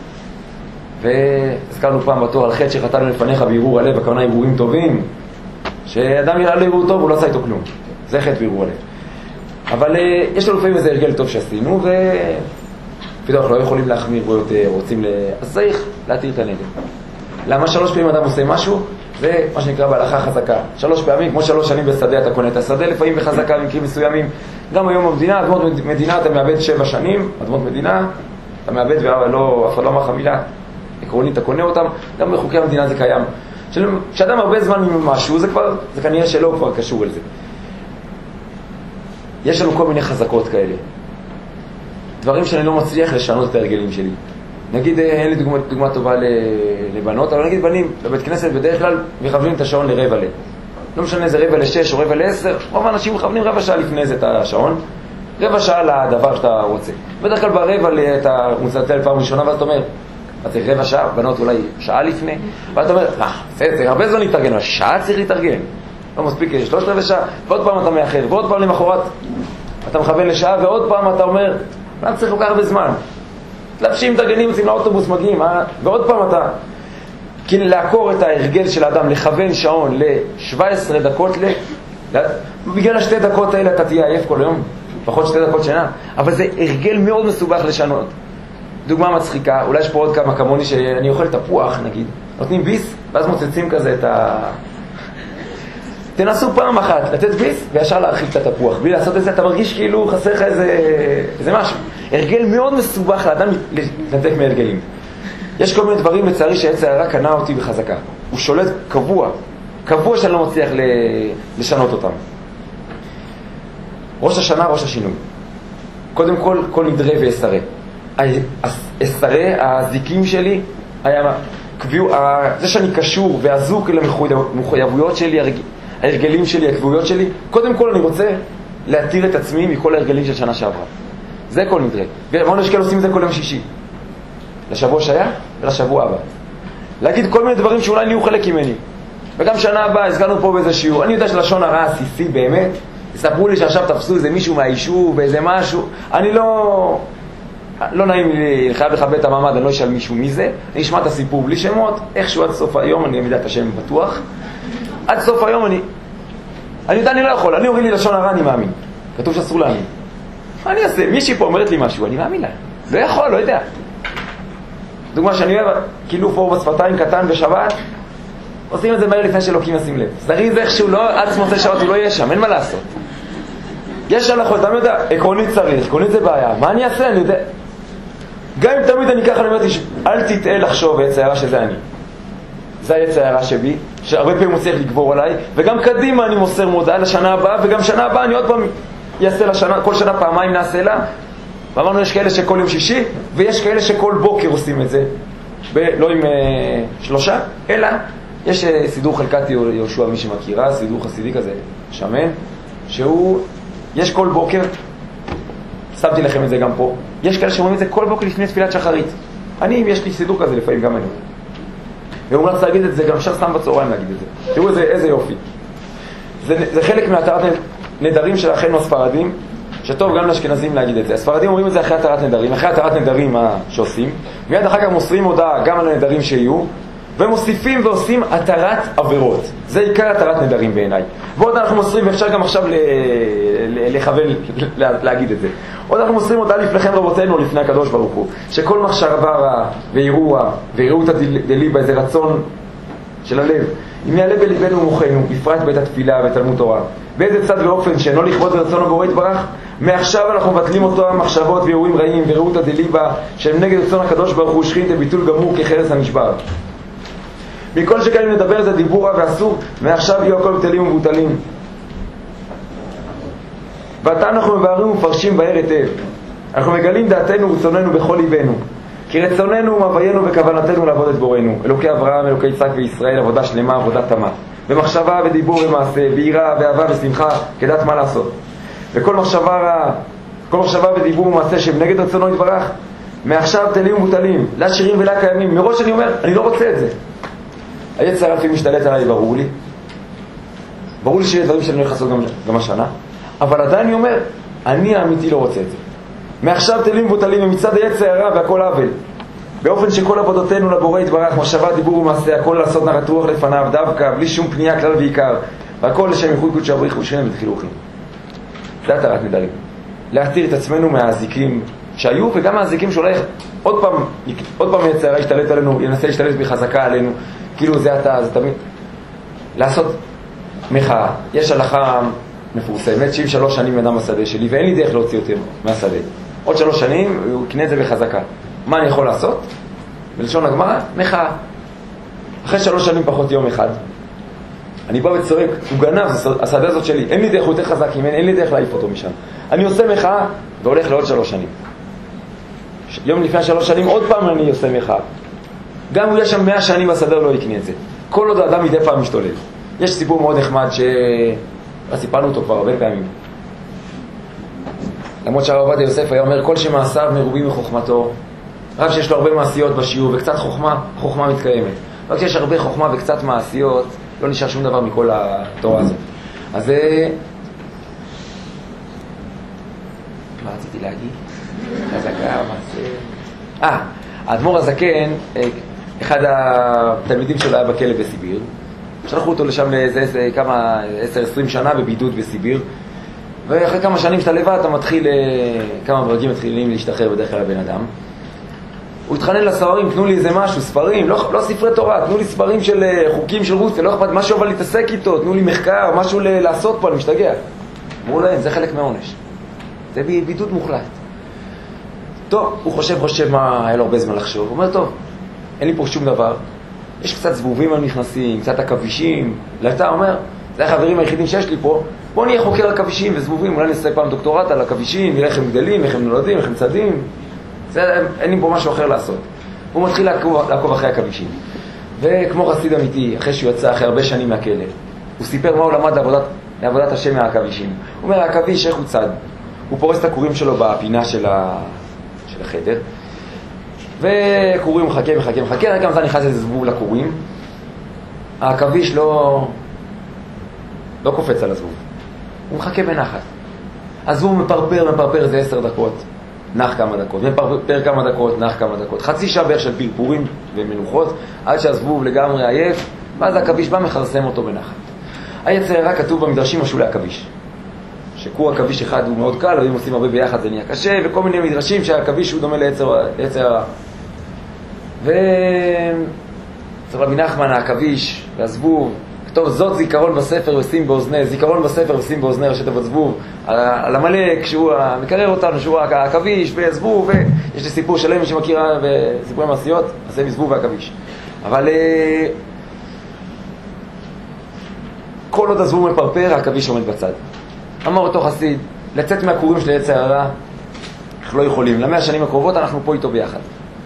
והזכרנו פעם בתור על חטא שחטאנו לפניך בערעור הלב, הכוונה ערעורים טובים, שאדם יראה לו ערעור טוב, הוא לא עשה איתו כלום. זה חטא בערעור הלב. אבל יש לנו לפעמים איזה הרגל טוב שעשינו, ופתאום אנחנו לא יכולים להחמיר בו יותר, אז צריך להתיר את הנדר. למה 3 פעמים אדם עושה משהו? זה מה שנקרא בהלכה חזקה. 3 פעמים, כמו 3 שנים בשדה אתה קונה את השדה, לפעמים בחזקה במקרים מסוימים. גם היום במדינה, אדמות מדינה אתה מאבד 7 שנים, אדמות מדינה, אתה מאבד ואף אחד לא אמר לך מילה. עקרונית אתה קונה אותם, גם בחוקי המדינה זה קיים. כשאדם הרבה זמן עם משהו, זה כנראה שלא כבר קשור אל זה. יש לנו כל מיני חזקות כאלה. דברים שאני לא מצליח לשנות את ההרגלים שלי. נגיד, אין לי דוגמה טובה לבנות, אבל נגיד בנים בבית כנסת בדרך כלל מכוונים את השעון ל15:45. לא משנה זה 5:45 או 5:10, רוב האנשים מכוונים רבע שעה לפני זה את השעון, רבע שעה לדבר שאתה רוצה. בדרך כלל ברבע אתה מצלצל פעם ראשונה, ואז אתה אומר, אתה צריך רבע שעה, בנות אולי שעה לפני, ואז אתה אומר, זה הרבה זמן להתארגן, אבל שעה צריך להתארגן. לא מספיק 3/4 שעה, ועוד פעם אתה מאחר, ועוד פעם למחרת אתה מכוון לשעה, ועוד פעם אתה אומר, למה צריך כל כך הרבה זמן? לבשים מתארגנים, יוצאים לאוטובוס, מגיעים, ועוד פעם אתה... כי לעקור את ההרגל של האדם, לכוון שעון ל17 דקות, בגלל 2 דקות האלה אתה תהיה עייף כל היום, פחות 2 דקות שינה, אבל זה הרגל מאוד מסובך לשנות. דוגמה מצחיקה, אולי יש פה עוד כמה כמוני שאני אוכל תפוח נגיד, נותנים ביס, ואז מוצצים כזה את ה... תנסו פעם אחת לתת ביס וישר להרחיב את התפוח, בלי לעשות את זה אתה מרגיש כאילו חסר לך איזה משהו. הרגל מאוד מסובך לאדם להתנתק מהרגלים. יש כל מיני דברים לצערי שהיצר הרע קנה אותי בחזקה. הוא שולט קבוע שאני לא מצליח לשנות אותם. ראש השנה, ראש השינוי. קודם כל נדרה ואסרה. אסרה, הזיקים שלי, זה שאני קשור ועזוק למחויבויות שלי, ההרגלים שלי, הקבועיות שלי, קודם כל אני רוצה להתיר את עצמי מכל ההרגלים של שנה שעברה. זה כל נדרה. ואמרנו שכאלה עושים את זה כל יום שישי. לשבוע שהיה ולשבוע הבא. להגיד כל מיני דברים שאולי נהיו חלק ממני. וגם שנה הבאה, הסגרנו פה באיזה שיעור. אני יודע שלשון הרע עסיסי באמת. ספרו לי שעכשיו תפסו איזה מישהו מהיישוב, באיזה משהו. אני לא נעים לי, חייב לכבד את המעמד, אני לא אשאל מישהו מי זה. אני אשמע את הסיפור בלי שמות. איכשהו עד סוף היום, אני יודע את השם בטוח. עד סוף היום אני יודע, אני לא יכול. אני אוריד לי לשון הרע, אני מאמין. כתוב שאסור להאמין. מה אני אעשה? מישהי פה אומרת לי משהו, אני מאמין לה. לא יכול, לא יודע. דוגמה שאני אוהב, כאילו פה בשפתיים קטן בשבת, עושים את זה מהר לפני שאלוקים ישים לב. זריז איכשהו, לא, עד מוצא שבת הוא לא יהיה שם, אין מה לעשות. יש הלכות, אתה יודע, עקרונית צריך, עקרונית זה בעיה. מה אני אעשה? אני יודע. גם אם תמיד אני ככה, אני אומר, אל תטעה לחשוב יצא הרע שזה אני. זה היצא הרע שבי, שהרבה פעמים הוא צריך לגבור עליי, וגם קדימה אני מוסר מודעה לשנה הבאה, וגם שנה הבאה אני עוד פעם יעשה לשנה, כל שנה פעמיים נעשה לה. ואמרנו, יש כאלה שכל יום שישי, ויש כאלה שכל בוקר עושים את זה. לא עם 3, אלא יש סידור חלקת יהושע, מי שמכירה, סידור חסידי כזה, שמן, שהוא, יש כל בוקר, שמתי לכם את זה גם פה, יש כאלה שאומרים את זה כל בוקר לפני תפילת שחרית. אני, יש לי סידור כזה לפעמים גם אני. והוא מלץ להגיד את זה, גם אפשר סתם בצהריים להגיד את זה. תראו איזה יופי. זה חלק מהתרת נדרים של אחינו הספרדים, שטוב גם לאשכנזים להגיד את זה. הספרדים אומרים את זה אחרי התרת נדרים, אחרי התרת נדרים שעושים, מיד אחר כך מוסרים הודעה גם על הנדרים שיהיו, ומוסיפים ועושים התרת עבירות. זה עיקר התרת נדרים בעיניי. ועוד אנחנו מוסרים, ואפשר גם עכשיו לכוון להגיד את זה. עוד אנחנו מוסרים הודעה לפניכם רבותינו, לפני הקדוש ברוך הוא, שכל מחשבה רע ויראו את הדליבה, איזה רצון של הלב, אם יעלה בליבנו ומוחנו, בפרט בית התפילה ותלמוד תורה, באיזה צד ואופן שאינו לכבוד ברצון הבורא יתברך, מעכשיו אנחנו מבטלים אותו המחשבות ואירועים רעים וראו את הדליבה שהם נגד רצון הקדוש ברוך הוא, שכין את ביטול גמור כחרס הנשבר. מכל שכאלה נדבר זה דיבור רע ואסור, מעכשיו יהיו הכל בטלים ומבוטלים. ועתה אנחנו מבארים ומפרשים בהר היטב. אנחנו מגלים דעתנו ורצוננו בכל ליבנו, כי רצוננו ומביינו וכוונתנו לעבוד את בורנו, אלוקי אברהם, אלוקי יצחק וישראל, עבודה שלמה, עבודה תמה, במחשבה ודיבור ומעשה, ביראה ואהבה ושמחה, כדעת מה לעשות. וכל מחשבה ודיבור ומעשה שהם נגד רצונו יתברך, מעכשיו תלים ומבוטלים, לה שירים ולה קיימים. מראש אני אומר, אני לא רוצה את זה. היצר לפי משתלט עליי, ברור לי שיש דברים שאני לא יחסות גם השנה, אבל עדיין אני אומר, אני האמיתי לא רוצה את זה. מעכשיו תלים ומבוטלים ממצד היצר הרע והכל עוול, באופן שכל עבודותינו לבורא יתברך, מחשבה, דיבור ומעשה, הכל לעשות נחת רוח לפניו דווקא, בלי שום פנייה כלל ועיקר, והכל לשם ייחוד קודשא בריך ושכינה ותחילוכין. זה התרת נדרים. להתיר את עצמנו מהזיקים שהיו, וגם מהזיקים שאולי עוד פעם היצר הרע ישתלט עלינו, ינסה להשתלט בחזקה עלינו, כאילו זה תמיד לעשות מחאה. יש הלכה מפורסמת, 73 שנים אדם בשדה שלי, ואין לי דרך להוציא יותר מהשדה. עוד 3 שנים הוא יקנה את זה בחזקה. מה אני יכול לעשות? בלשון הגמרא, מחאה. אחרי 3 שנים פחות יום אחד, אני בא וצועק, הוא גנב, השדה הזאת שלי, אין לי דרך, הוא יותר חזק ממני, אין לי דרך להעיף אותו משם. אני עושה מחאה והולך לעוד 3 שנים. יום לפני 3 שנים עוד פעם אני עושה מחאה. גם הוא יש שם 100 שנים הסדר לא יקנה את זה. כל עוד האדם מדי פעם משתולל. יש סיפור מאוד נחמד שסיפרנו אותו כבר הרבה פעמים. למרות שהרב עובדיה יוסף היה אומר, כל שמעשיו מרובים מחוכמתו. רב שיש לו הרבה מעשיות בשיעור וקצת חוכמה, חוכמה מתקיימת. רק שיש הרבה חוכמה וקצת מעשיות, לא נשאר שום דבר מכל התורה הזאת. אז מה רציתי להגיד? חזקה, מעשה... האדמו"ר הזקן, אחד התלמידים שלו היה בכלא בסיביר. שלחו אותו לשם לאיזה כמה, 10-20 שנה בבידוד בסיביר. ואחרי כמה שנים שאתה לבד, אתה מתחיל, כמה ברגים מתחילים להשתחרר בדרך כלל לבן אדם. הוא התחנן לסוהרים, תנו לי איזה משהו, ספרים, לא ספרי תורה, תנו לי ספרים של חוקים של רוסיה, לא אכפת, משהו אבל להתעסק איתו, תנו לי מחקר, משהו לעשות פה, אני משתגע. אמרו להם, זה חלק מהעונש. זה בידוד מוחלט. טוב, הוא חושב מה, היה לו הרבה זמן לחשוב. הוא אומר, טוב, אין לי פה שום דבר. יש קצת זבובים הנכנסים, קצת עכבישים. אתה אומר, זה החברים היחידים שיש לי פה, בוא נהיה חוקר עכבישים וזבובים, אולי נעשה פעם דוקטורט על עכבישים, נראה איך הם גדלים, איך הם נולדים, איך הם צדים. אין לי פה משהו אחר לעשות. הוא מתחיל לעקוב אחרי עכבישים. וכמו חסיד אמיתי, אחרי שהוא יצא אחרי הרבה שנים מהכלא, הוא סיפר מה הוא למד לעבודת השם מהעכבישים. הוא אומר, העכביש, איך הוא צד? הוא פורס את הכורים שלו בפינה של החדר, וכורים מחכה, רק גם זה נכנס איזה זבוב לכורים. העכביש לא קופץ על הזבוב. הוא מחכה בנחת. הזבוב מפרפר זה 10 דקות. נח כמה דקות, מפרפר כמה דקות, נח כמה דקות. חצי שעה בערך של פרפורים ומנוחות, עד שהזבוב לגמרי עייף, ואז העכביש בא מחרסם אותו בנחת. היצר הרע כתוב במדרשים משול לעכביש. שקור עכביש אחד הוא מאוד קל, אבל אם עושים הרבה ביחד זה נהיה קשה, וכל מיני מדרשים שהעכביש הוא דומה ליצר הרע. צריך רבי נחמן, העכביש והזבוב, כתוב זאת זיכרון בספר ושים באוזני, זיכרון בספר ושים באוזני ראשי תיבות זבוב, על המלאק שהוא מקרר אותנו, שהוא העכביש והזבוב, ויש לי סיפור שלם שמכיר וסיפורי מעשיות, אז זה מזבוב והעכביש. אבל כל עוד הזבוב מפרפר, העכביש עומד בצד. אמר אותו חסיד, לצאת מהכורים של יצר הרע, אנחנו לא יכולים. ל100 שנים הקרובות אנחנו פה איתו ביחד.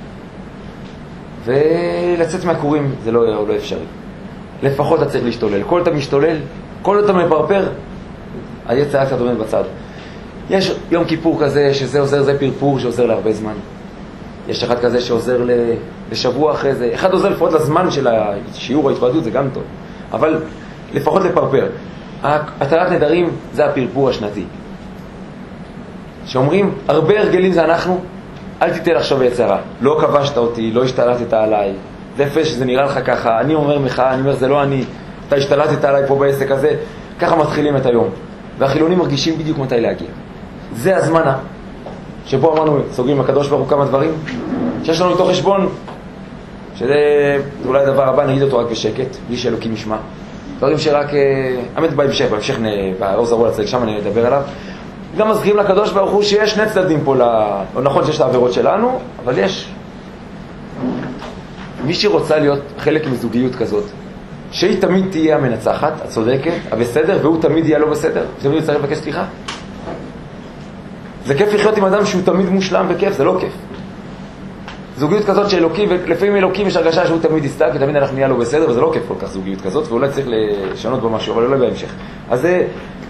ולצאת מהכורים זה לא אפשרי. לפחות אתה צריך להשתולל. כל אתה משתולל, כל אתה מפרפר, היצר הרע קצת עומד בצד. יש יום כיפור כזה שזה עוזר, זה פרפור שעוזר להרבה זמן. יש אחד כזה שעוזר לשבוע אחרי זה. אחד עוזר לפחות לזמן של השיעור ההתוועדות, זה גם טוב. אבל לפחות לפרפר. התרת נדרים זה הפרפור השנתי. שאומרים, הרבה הרגלים זה אנחנו, אל תיתן לחשוב יצר הרע. לא כבשת אותי, לא השתלטת עליי. זה יפה שזה נראה לך ככה. אני אומר מחאה, אני אומר, זה לא אני. אתה השתלטת עליי פה בעסק הזה. ככה מתחילים את היום. והחילונים מרגישים בדיוק מתי להגיע. זה הזמן שבו אמרנו, סוגרים לקדוש ברוך הוא כמה דברים, שיש לנו איתו חשבון, שזה אולי הדבר הבא, נגיד אותו רק בשקט, בלי שאלוקים ישמע. דברים שרק, האמת בהמשך באור זרוע לצדיק, שם אני אדבר עליו. גם מזכירים לקדוש ברוך הוא שיש 2 צדדים פה, נכון שיש את העבירות שלנו, אבל יש מי שרוצה להיות חלק מזוגיות כזאת, שהיא תמיד תהיה המנצחת, הצודקת, הבסדר, והוא תמיד יהיה לא בסדר, תמיד יצטרך לבקש סליחה. זה כיף לחיות עם אדם שהוא תמיד מושלם וכיף, זה לא כיף. זוגיות כזאת שאלוקים, ולפעמים אלוקים יש הרגשה שהוא תמיד יסתק, ותמיד אנחנו נהיה לו בסדר, וזה לא כיף כל כך זוגיות כזאת, ואולי צריך לשנות בו משהו, אבל לא בהמשך. אז זה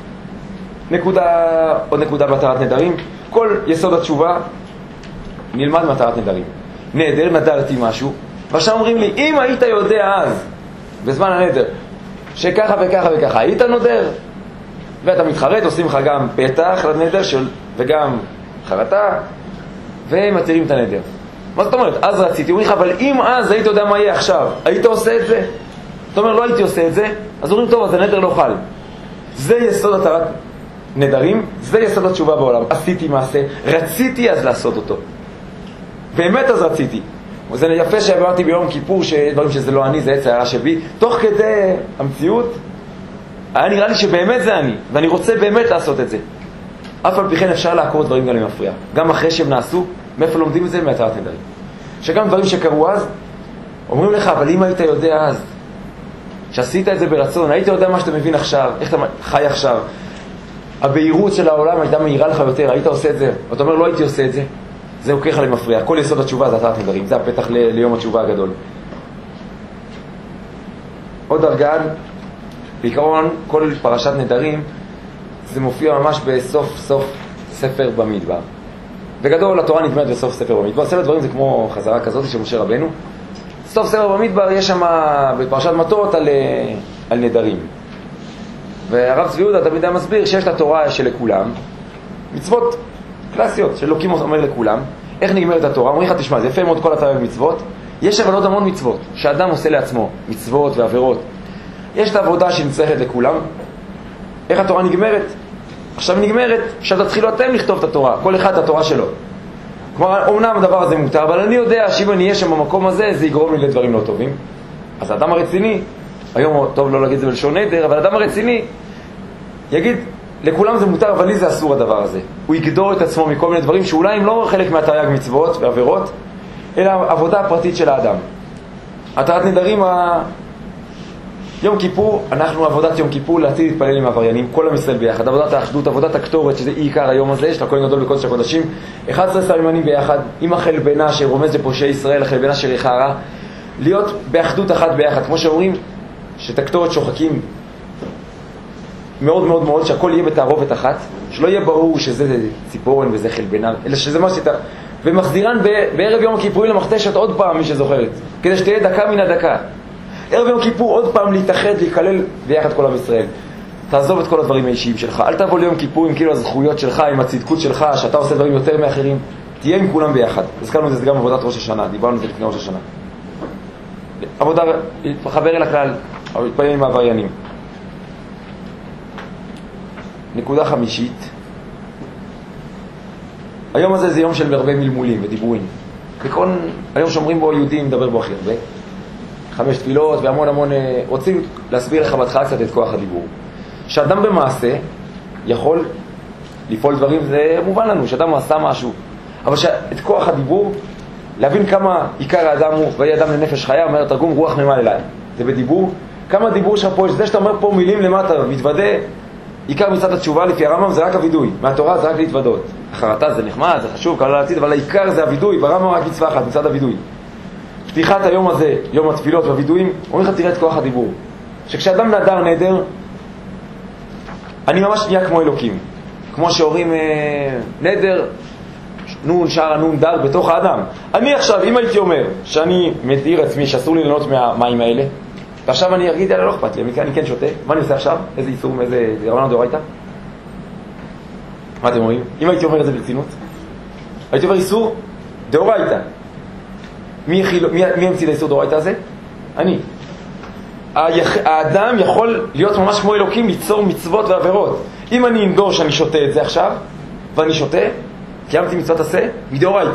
עוד נקודה בתרת נדרים. כל יסוד התשובה נלמד מתרת נדרים. נדר, נדרתי משהו, ועכשיו אומרים לי, אם היית יודע אז, בזמן הנדר, שככה וככה וככה, היית נודר, ואתה מתחרט, עושים לך גם פתח לנדר וגם חרטה, ומתירים את הנדר. מה זאת אומרת? אז רציתי, אומרים לך, אבל אם אז היית יודע מה יהיה עכשיו, היית עושה את זה? זאת אומרת, לא הייתי עושה את זה, אז אומרים, טוב, אז הנדר לא חל. זה יסוד התרת נדרים, זה יסוד התשובה בעולם. עשיתי מעשה, רציתי אז לעשות אותו. באמת אז רציתי. זה יפה שאמרתי ביום כיפור שדברים שזה לא אני, זה יצר הרע שבי. תוך כדי המציאות, היה נראה לי שבאמת זה אני, ואני רוצה באמת לעשות את זה. אף על פי כן אפשר לעקור דברים גם למפריע. גם אחרי שהם נעשו, מאיפה לומדים את זה? מהתרת נדרים. שגם דברים שקרו אז, אומרים לך, אבל אם היית יודע אז, שעשית את זה ברצון, היית יודע מה שאתה מבין עכשיו, איך אתה חי עכשיו, הבהירות של העולם הייתה מהירה לך יותר, היית עושה את זה, ואתה אומר, לא הייתי עושה את זה, זה הוקח לי מפריע. כל יסוד התשובה זה התרת נדרים, זה הפתח ליום התשובה הגדול. עוד דרגה, בעיקרון, כל פרשת נדרים, זה מופיע ממש בסוף ספר במדבר. בגדול, התורה נגמרת בסוף ספר במדבר. ספר דברים זה כמו חזרה כזאת של משה רבנו. סוף ספר במדבר יש שם בפרשת מטות על נדרים. והרב צבי יהודה תמיד היה מסביר שיש את התורה שלכולם, מצוות קלאסיות שאלוקים אומר לכולם. איך נגמרת התורה? אומרים לך, תשמע, זה יפה מאוד כל התורה במצוות. יש אבל עוד המון מצוות שאדם עושה לעצמו, מצוות ועבירות. יש את העבודה שנצטרכת לכולם. איך התורה נגמרת? עכשיו נגמרת, עכשיו תתחילו אתם לכתוב את התורה, כל אחד את התורה שלו. כלומר, אומנם הדבר הזה מותר, אבל אני יודע שאם אני אהיה שם במקום הזה, זה יגרום לי לדברים לא טובים. אז האדם הרציני, היום טוב לא להגיד זה בלשון נדר, אבל האדם הרציני יגיד, לכולם זה מותר, אבל לי זה אסור הדבר הזה. הוא יגדור את עצמו מכל מיני דברים שאולי הם לא חלק מהתרי"ג מצוות ועבירות, אלא עבודה הפרטית של האדם. התרת נדרים, יום כיפור, אנחנו עבודת יום כיפור להתחיל להתפלל עם העבריינים, כל עם ישראל ביחד, עבודת האחדות, עבודת הקטורת, שזה עיקר היום הזה, של הכהן גדול בקודש הקודשים, 11 סממנים ביחד, עם החלבנה שרומז לפושעי ישראל, החלבנה של ריחרה, להיות באחדות אחת ביחד, כמו שאומרים, שאת הקטורת שוחקים מאוד מאוד מאוד, שהכל יהיה בתערובת אחת, שלא יהיה ברור שזה ציפורן וזה חלבנה, אלא שזה מה שאתה... ומחזירן בערב יום הכיפורים למכתשת עוד פעם, מי שזוכרת, כדי שתהיה דקה מן הדקה. ערב יום כיפור עוד פעם להתאחד, להיכלל ביחד כל עם ישראל. תעזוב את כל הדברים האישיים שלך, אל תבוא ליום כיפור עם כאילו הזכויות שלך, עם הצדקות שלך, שאתה עושה דברים יותר מאחרים, תהיה עם כולם ביחד. הזכרנו את זה גם עבודת ראש השנה, דיברנו את זה לפני ראש השנה. עבודה, חבר אל הכלל, להתפלל עם העבריינים. נקודה חמישית, היום הזה זה יום של הרבה מלמולים ודיבורים. בכל היום שאומרים בו יהודים, מדבר בו הכי הרבה. 5 תפילות והמון המון, רוצים להסביר לך בהתחלה קצת את כוח הדיבור. שאדם במעשה יכול לפעול דברים, זה מובן לנו, שאדם עשה משהו. אבל את כוח הדיבור, להבין כמה עיקר האדם הוא, ויהי אדם לנפש חיה, אומר תרגום רוח ממעל אליי. זה בדיבור. כמה דיבור שלך פה, זה שאתה אומר פה מילים למטה, מתוודה, עיקר מצד התשובה לפי הרמב"ם זה רק הוידוי. מהתורה זה רק להתוודות. החרטה זה נחמד, זה חשוב, קל לעתיד, אבל העיקר זה הוידוי, ברמב"ם רק מצווה אחת, מצד הוידוי. פתיחת היום הזה, יום התפילות והוידויים, אומרים לך תראה את כוח הדיבור. שכשאדם נדר נדר, אני ממש נהיה כמו אלוקים. כמו שאומרים נדר, נון, שער הנון, דר, בתוך האדם. אני עכשיו, אם הייתי אומר שאני מתיר עצמי שאסור לי ליהנות מהמים האלה, ועכשיו אני אגיד, יאללה, לא אכפת לי, אני כן שותה, מה אני עושה עכשיו? איזה איסור, איזה רבנן דאורייתא? מה אתם אומרים? אם הייתי אומר את זה ברצינות, הייתי אומר איסור דאורייתא. מי המציא לאיסור דאורייתא הזה? אני. האדם יכול להיות ממש כמו אלוקים, ליצור מצוות ועבירות. אם אני אנדור שאני שותה את זה עכשיו, ואני שותה, קיימתי מצוות עשה, מדאורייתא.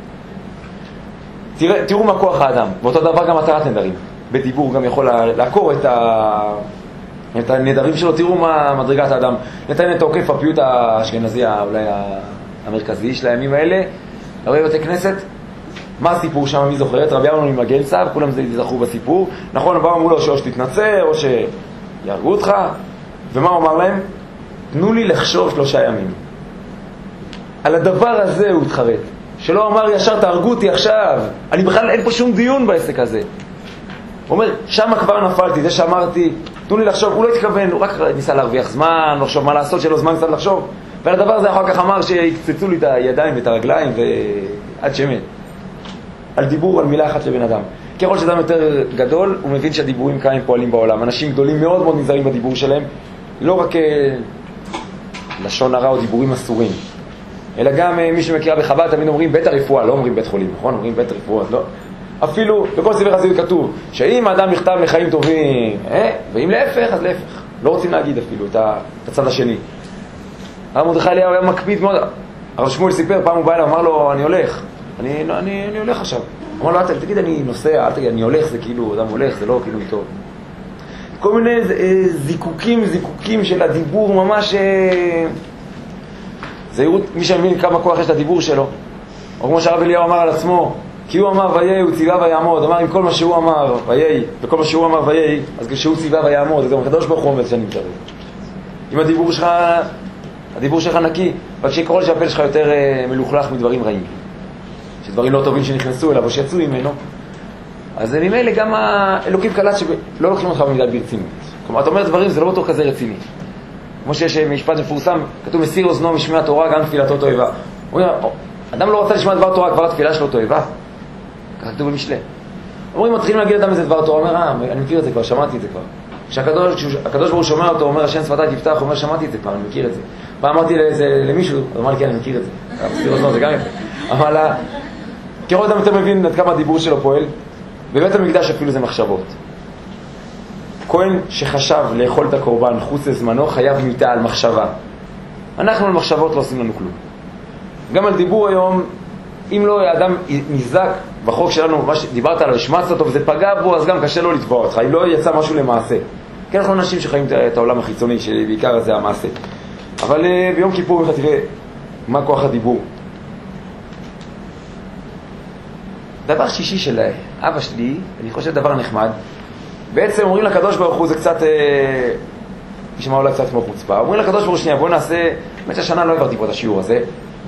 תראו מה כוח האדם. ואותו דבר גם התרת נדרים. בדיבור גם יכול לעקור את הנדרים שלו. תראו מה מדרגת האדם. נתן את עוקף הפיוט האשכנזי, אולי המרכזי של הימים האלה. הרבה בתי כנסת. מה הסיפור שם? מי זוכרת? רבי אמנון ממגן צב, כולם זה זכרו בסיפור. נכון, הבא אמרו לו שאו שתתנצר או שיהרגו אותך. ומה הוא אמר להם? תנו לי לחשוב 3 ימים. על הדבר הזה הוא התחרט. שלא אמר ישר תהרגו אותי עכשיו. אני בכלל אין פה שום דיון בעסק הזה. הוא אומר, שמה כבר נפלתי, זה שאמרתי, תנו לי לחשוב, הוא לא התכוון, הוא רק ניסה להרוויח זמן, לחשוב מה לעשות, שלו זמן קצת לחשוב. ועל הדבר הזה אחר כך אמר שיקצצו לי את הידיים ואת הרגליים, ועד שמת. על דיבור, על מילה אחת לבן אדם. ככל שאדם יותר גדול, הוא מבין שהדיבורים כאן הם פועלים בעולם. אנשים גדולים מאוד מאוד נזהרים בדיבור שלהם, לא רק לשון הרע או דיבורים אסורים, אלא גם מי שמכירה בחב"ד תמיד אומרים בית הרפואה, לא אומרים בית חולים, נכון? אומרים בית הרפואה, לא. אפילו, בכל ספר חסידות כתוב, שאם האדם נכתב לחיים טובים, ואם להפך, אז להפך. לא רוצים להגיד אפילו את הצד השני. הרב מרדכי אליהו היה מקפיד מאוד. הרב שמואל סיפר, פעם הוא בא אליו, אמר לו, אני הולך. אני הולך עכשיו. אמר לו, תגיד, אני נוסע, אל תגיד, אני הולך, זה כאילו, אדם הולך, זה לא כאילו איתו. כל מיני זיקוקים של הדיבור, ממש זהירות, מי שמבין כמה כוח יש לדיבור שלו. או כמו שהרב אליהו אמר על עצמו, כי הוא אמר ויהי, הוא ציווה ויעמוד. אמר, אם כל מה שהוא אמר ויהי, וכל מה שהוא אמר ויהי, אז כשהוא ציווה ויעמוד, אז גם הקדוש ברוך הוא עומד שאני מתערב. אם הדיבור שלך נקי, רק שככל שהפה שלך יותר מלוכלך מדברים רעים, שדברים לא טובים שנכנסו אליו או שיצאו ממנו, אז ממילא גם האלוקים קלט שלא לוקחים אותך במידה ברצינות. כלומר, אתה אומר דברים, זה לא בטוח כזה רציני. כמו שיש משפט מפורסם, כתוב מסיר אוזנו משמיעת תורה, גם תפילתו תועבה. אדם לא רוצה לשמוע דבר תורה, כבר התפילה שלו תועבה. ככה כתוב במשלי. אומרים, מתחילים להגיד אדם איזה דבר תורה, אומר, אני מכיר את זה כבר, שמעתי את זה כבר. כשהקדוש ברוך שומע אותו, אומר, השם שפתי תפתח, הוא אומר, שמעתי את זה כבר, אני מכיר את זה. פעם אמרתי למישהו, הוא אמר לי, כן, אני מכיר את זה. מסיר אוזנו, זה גם יפה. אבל ככל אדם יותר מבין עד כמה הדיבור שלו פועל, בבית המקדש אפילו זה מחשבות. כהן שחשב לאכול את הקורבן חוץ לזמנו חייב מיתה על מחשבה. אנחנו על מחשבות לא עושים לנו כלום. גם על דיבור היום, אם לא האדם נזק בחוק שלנו, מה שדיברת עליו, השמצת אותו וזה פגע בו, אז גם קשה לו לתבוע אותך, אם לא יצא משהו למעשה. כן, אנחנו אנשים שחיים את העולם החיצוני, שבעיקר זה המעשה. אבל ביום כיפור תראה מה כוח הדיבור. דבר שישי של אבא שלי, אני חושב דבר נחמד, בעצם אומרים לקדוש ברוך הוא, זה קצת, נשמע אולי קצת כמו חוצפה, אומרים לקדוש ברוך הוא שנייה, בוא נעשה, באמת שהשנה לא העברתי פה את השיעור הזה,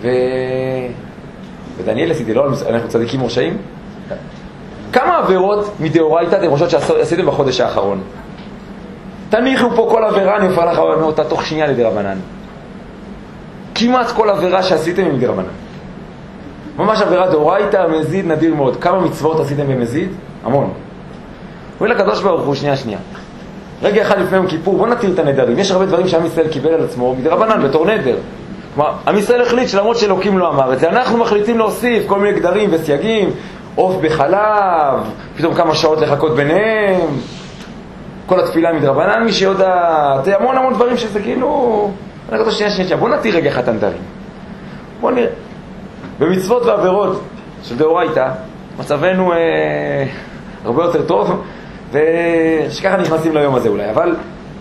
ודניאל עשיתי, לא, אנחנו צדיקים רשעים. כמה עבירות מדאורייתא אתם חושבות שעשיתם בחודש האחרון? תניחו פה כל עבירה, אני הופך לך אותה תוך שנייה לדרבנן. כמעט כל עבירה שעשיתם היא מדרבנן. ממש עבירה דאורייתא, מזיד נדיר מאוד. כמה מצוות עשיתם במזיד? המון. אומרים לקדוש ברוך הוא, שנייה. רגע אחד לפני יום כיפור, בוא נתיר את הנדרים. יש הרבה דברים שעם ישראל קיבל על עצמו מדרבנן בתור נדר. כלומר, עם ישראל החליט שלמרות שאלוקים לא אמר את זה, אנחנו מחליטים להוסיף כל מיני גדרים וסייגים, עוף בחלב, פתאום כמה שעות לחכות ביניהם, כל התפילה מדרבנן, מי שיודעת, המון דברים שזה כאילו... אני אגיד לו שנייה, בוא נתיר רגע אחד את הנדרים. בוא נראה. במצוות ועבירות של דאורייתא, מצבנו הרבה יותר טוב, ושככה נכנסים ליום הזה אולי, אבל...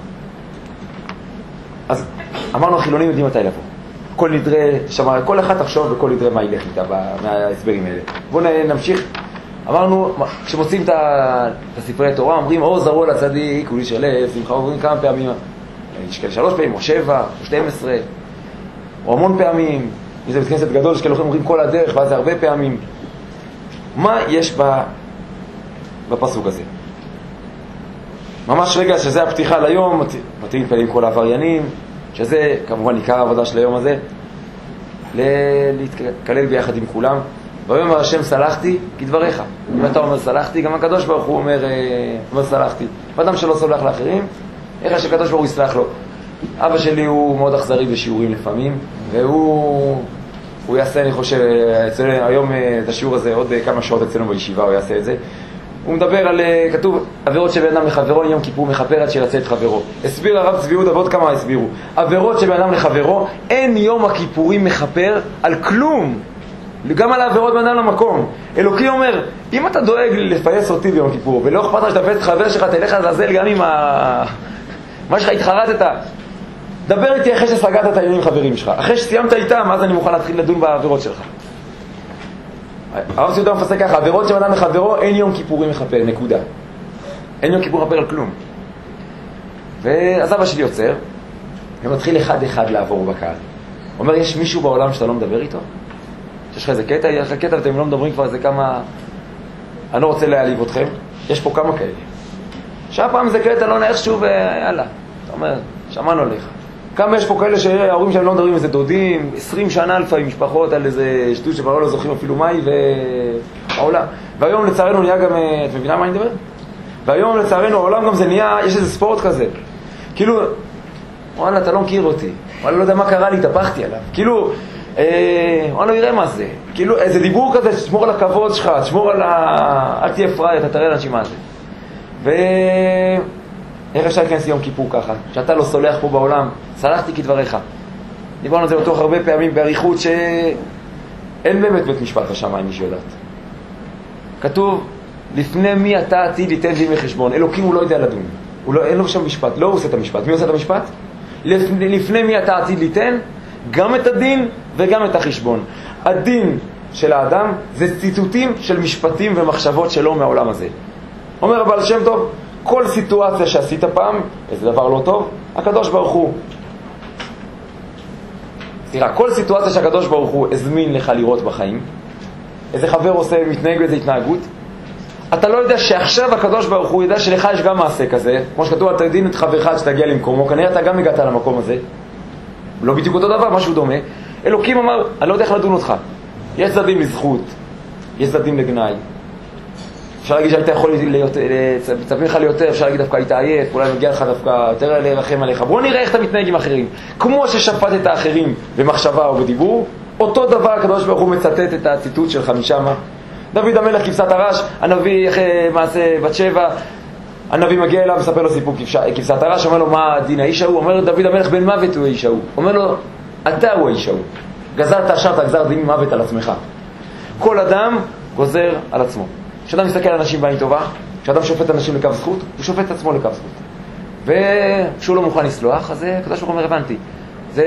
אז אמרנו, החילונים יודעים מתי לבוא. כל נדרה, שמע, כל אחד תחשוב וכל נדרה מה ילך איתה מההסברים האלה. בואו נמשיך. אמרנו, כשמוצאים את הספרי תורה, אומרים, או זרוע לצדיק, הוא איש הלב, שמחה, אומרים כמה פעמים, יש כאלה 3 פעמים, או 7, או 12, או המון פעמים. אם זה בית כנסת גדול, יש כאלה אומרים כל הדרך, ואז זה הרבה פעמים. מה יש בפסוק הזה? ממש רגע שזה הפתיחה ליום, מתאים פעמים כל העבריינים, שזה כמובן עיקר העבודה של היום הזה, להתקלל ביחד עם כולם. ויאמר השם סלחתי כדבריך. אם אתה אומר סלחתי, גם הקדוש ברוך הוא אומר סלחתי. ואדם שלא סולח לאחרים, איך שהקדוש ברוך הוא יסלח לו. אבא שלי הוא מאוד אכזרי בשיעורים לפעמים, והוא יעשה, אני חושב, היום את השיעור הזה, עוד כמה שעות אצלנו בישיבה הוא יעשה את זה. הוא מדבר על, כתוב, עבירות של בן אדם לחברו, יום כיפור מכפר עד שירצה את חברו. הסביר הרב צבי יהודה ועוד כמה הסבירו. עבירות של בן אדם לחברו, אין יום הכיפורים מכפר על כלום. גם על העבירות בן אדם למקום. אלוקי אומר, אם אתה דואג לפייס אותי ביום כיפור, ולא אכפת לך שתפייס את חבר שלך, תלך לעזאזל גם עם מה שלך התחרטת. דבר איתי אחרי שסגרת את העניינים עם חברים שלך. אחרי שסיימת איתם, אז אני מוכן להתחיל לדון בעבירות שלך. הרב ציודה מפסק ככה, עבירות של אדם לחברו, אין יום כיפורים מכפר, נקודה. אין יום כיפור מכפר על כלום. ואז אבא שלי יוצר, ומתחיל אחד לעבור בקהל. אומר, יש מישהו בעולם שאתה לא מדבר איתו? יש לך איזה קטע? יש לך קטע ואתם לא מדברים כבר איזה כמה... אני לא רוצה להעליב אתכם. יש פה כמה כאלה. שהפעם זה קטע לא איכשהו ויאללה. אתה אומר, שמענו עליך. כמה יש פה כאלה שההורים שלהם לא מדברים איזה דודים, 20 שנה לפעמים משפחות על איזה שטות שכבר לא זוכרים אפילו מהי והעולם. והיום לצערנו נהיה גם, את מבינה מה אני מדבר? והיום לצערנו העולם גם זה נהיה, יש איזה ספורט כזה. כאילו, וואלה, אתה לא מכיר אותי. וואלה, לא יודע מה קרה לי, התהפכתי עליו. כאילו, וואלה, יראה מה זה. כאילו, איזה דיבור כזה, תשמור על הכבוד שלך, תשמור על אל תהיה פראי, אתה תראה לאנשים מה זה. איך אפשר להיכנס יום כיפור ככה? שאתה לא סולח פה בעולם, סלחתי כדבריך. דיברנו על זה בתוך הרבה פעמים באריכות שאין באמת בית משפט בשמיים, מי שיודעת. כתוב, לפני מי אתה עתיד ליתן דין וחשבון. אלוקים הוא לא יודע לדון. אין לו שם משפט, לא הוא עושה את המשפט. מי עושה את המשפט? לפני מי אתה עתיד ליתן גם את הדין וגם את החשבון. הדין של האדם זה ציטוטים של משפטים ומחשבות שלו מהעולם הזה. אומר הבעל שם טוב, כל סיטואציה שעשית פעם, איזה דבר לא טוב, הקדוש ברוך הוא, כל סיטואציה שהקדוש ברוך הוא הזמין לך לראות בחיים, איזה חבר עושה, מתנהג באיזה התנהגות, אתה לא יודע שעכשיו הקדוש ברוך הוא ידע שלך יש גם מעשה כזה, כמו שכתוב על תדין את חברך עד שתגיע למקומו, כנראה אתה גם הגעת למקום הזה, לא בדיוק אותו דבר, משהו דומה. אלוקים אמר, אני לא יודע איך לדון אותך, יש צדדים לזכות, יש צדדים לגנאי, אפשר להגיד שהיית יכול לצפים לך ליותר, אפשר להגיד דווקא היית עייף, אולי מגיע לך דווקא יותר לרחם עליך. בוא נראה איך אתה מתנהג עם אחרים. כמו ששפט את האחרים במחשבה או בדיבור, אותו דבר הקדוש ברוך הוא מצטט את הציטוט שלך משם. דוד המלך כבשת הרש, הנביא אחרי מעשה בת שבע, הנביא מגיע אליו ומספר לו סיפור כבשת הרש, אומר לו מה דין האיש ההוא? אומר לו דוד המלך בן מוות הוא האיש ההוא. אומר לו אתה הוא האיש ההוא, גזרת עכשיו גזר דין מוות על עצמך. כל אדם גוזר על עצמו. כשאדם מסתכל על אנשים בעין טובה, כשאדם שופט אנשים לקו זכות, הוא שופט את עצמו לקו זכות. וכשהוא לא מוכן לסלוח, אז הקדוש ברוך הוא אומר, הבנתי. זה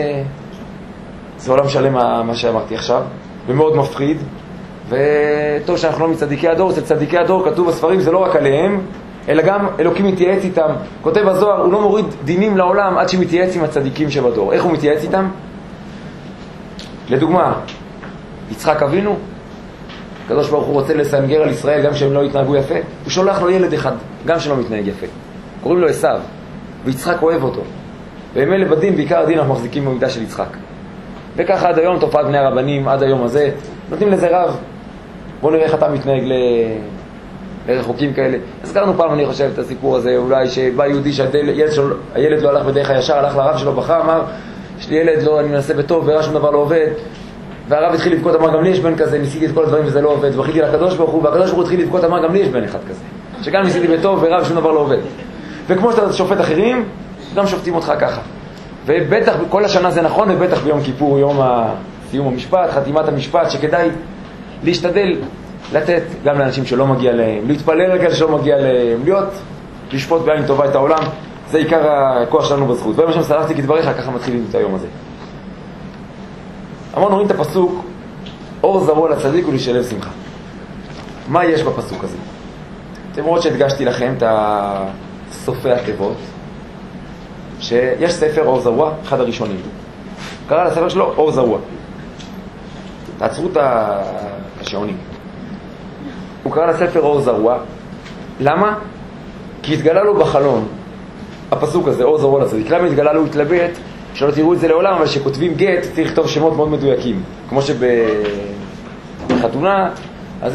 עולם שלם מה שאמרתי עכשיו, ומאוד מפחיד, וטוב שאנחנו לא מצדיקי הדור, אצל צדיקי הדור כתוב בספרים, זה לא רק עליהם, אלא גם אלוקים מתייעץ איתם. כותב בזוהר, הוא לא מוריד דינים לעולם עד שמתייעץ עם הצדיקים שבדור. איך הוא מתייעץ איתם? לדוגמה, יצחק אבינו, הקדוש ברוך הוא רוצה לסנגר על ישראל גם שהם לא יתנהגו יפה, הוא שולח לו ילד אחד, גם שלא מתנהג יפה. קוראים לו עשיו, ויצחק אוהב אותו. והם אלה בדין, בעיקר הדין אנחנו מחזיקים במידה של יצחק. וככה עד היום, תופעת בני הרבנים, עד היום הזה, נותנים לזה רב. בואו נראה איך אתה מתנהג לרחוקים כאלה. הזכרנו פעם, אני חושב, את הסיפור הזה, אולי שבא יהודי שהילד לא הלך בדרך הישר, הלך לרב שלו, בכה, אמר, יש לי ילד, לא, אני מנסה בטוב, וראה שום דבר לא עובד. והרב התחיל לבכות, אמר, גם לי יש בן כזה, ניסיתי את כל הדברים וזה לא עובד, ובכיתי לקדוש ברוך הוא, והקדוש ברוך הוא התחיל לבכות, אמר, גם לי יש בן אחד כזה, שגם ניסיתי בטוב ורב שום דבר לא עובד. וכמו שאתה שופט אחרים, גם שופטים אותך ככה. ובטח כל השנה זה נכון, ובטח ביום כיפור, יום סיום המשפט, חתימת המשפט, שכדאי להשתדל לתת גם לאנשים שלא מגיע להם, להתפלל רגע שלא מגיע להם, לשפוט בעין טובה את העולם, זה עיקר הכוח שלנו בזכות. ואם השם סלחתי כדבריך, ככה מתחילים את היום הזה. אמרנו, רואים את הפסוק, אור זרוע לצדיק ולשלב שמחה. מה יש בפסוק הזה? אתם רואים שהדגשתי לכם את סופי התיבות, שיש ספר אור זרוע, אחד הראשונים. קרא לספר שלו אור זרוע. תעצרו את השעונים. הוא קרא לספר אור זרוע. למה? כי התגלה לו בחלום הפסוק הזה, אור זרוע לצדיק. למה התגלה לו? הוא התלבט שלא תראו את זה לעולם, אבל שכותבים גט צריך לכתוב שמות מאוד מדויקים, כמו שבחתונה. אז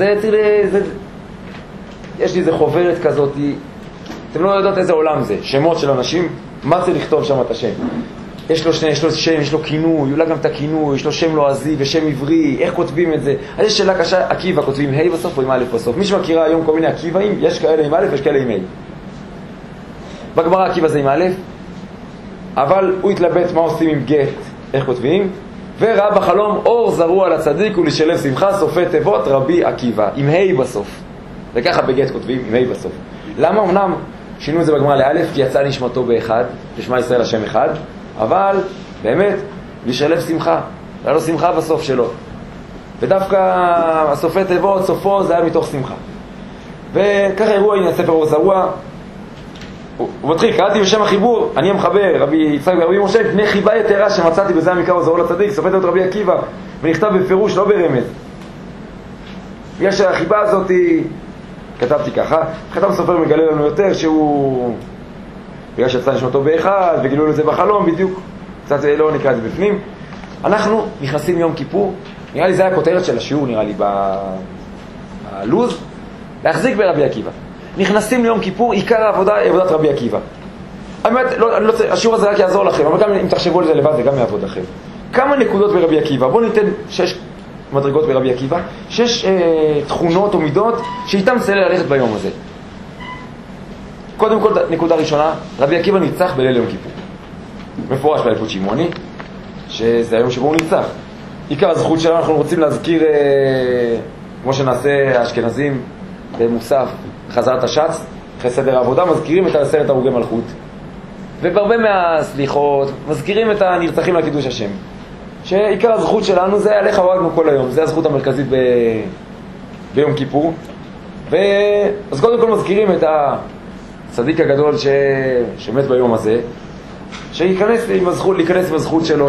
יש לי איזה חוברת כזאת, אתם לא יודעות איזה עולם זה, שמות של אנשים, מה צריך לכתוב שם את השם? יש לו שם, יש לו כינוי, אולי גם את הכינוי, יש לו שם לועזי ושם עברי, איך כותבים את זה? אז יש שאלה קשה, עקיבא כותבים ה' בסוף או עם א' בסוף? מי שמכירה היום כל מיני עקיבאים, יש כאלה עם א', יש כאלה עם ה'. בגמרא עקיבא זה עם א', אבל הוא התלבט מה עושים עם גט, איך כותבים, וראה בחלום אור זרוע לצדיק ולשלב שמחה, סופי תיבות רבי עקיבא, עם ה' בסוף. וככה בגט כותבים עם ה' בסוף. למה? אמנם שינו את זה בגמרא לאלף, כי יצא נשמתו באחד, לשמע ישראל השם אחד, אבל באמת לשלב שמחה, היה לו שמחה בסוף שלו. ודווקא הסופי תיבות, סופו זה היה מתוך שמחה. וככה הראו עם הספר אור זרוע, הוא מתחיל, קראתי בשם החיבור, אני המחבר, רבי יצחק ורבי משה, פני חיבה יתרה שמצאתי בזה המקרא זרוע לצדיק, סופי תיבות רבי עקיבא, ונכתב בפירוש, לא ברמז. בגלל שהחיבה הזאת, כתבתי ככה, חתם סופר מגלה לנו יותר שהוא, בגלל שיצא נשמתו באחד, וגילו לזה בחלום, בדיוק, קצת לא נקרא את זה בפנים. אנחנו נכנסים יום כיפור, נראה לי זה הכותרת של השיעור, נראה לי בלוז, להחזיק ברבי עקיבא. נכנסים ליום כיפור, עיקר העבודה היא עבודת רבי עקיבא. האמת, השיעור הזה רק יעזור לכם, אבל גם אם תחשבו על זה לבד, זה גם יעבוד לכם. כמה נקודות ברבי עקיבא? בואו ניתן 6 מדרגות ברבי עקיבא, 6 תכונות או מידות שאיתם צריך ללכת ביום הזה. קודם כל, נקודה ראשונה, רבי עקיבא ניצח בליל יום כיפור. מפורש באלפות שמעוני, שזה היום שבו הוא ניצח. עיקר הזכות שלנו, אנחנו רוצים להזכיר, כמו שנעשה האשכנזים במוסף, חזרת השץ, אחרי סדר העבודה, מזכירים את 10 הרוגי מלכות. ובהרבה מהסליחות, מזכירים את הנרצחים לקידוש השם. שעיקר הזכות שלנו זה עליך הורגנו כל היום, זה הזכות המרכזית ביום כיפור. אז קודם כל מזכירים את הצדיק הגדול שמת ביום הזה, להיכנס עם הזכות שלו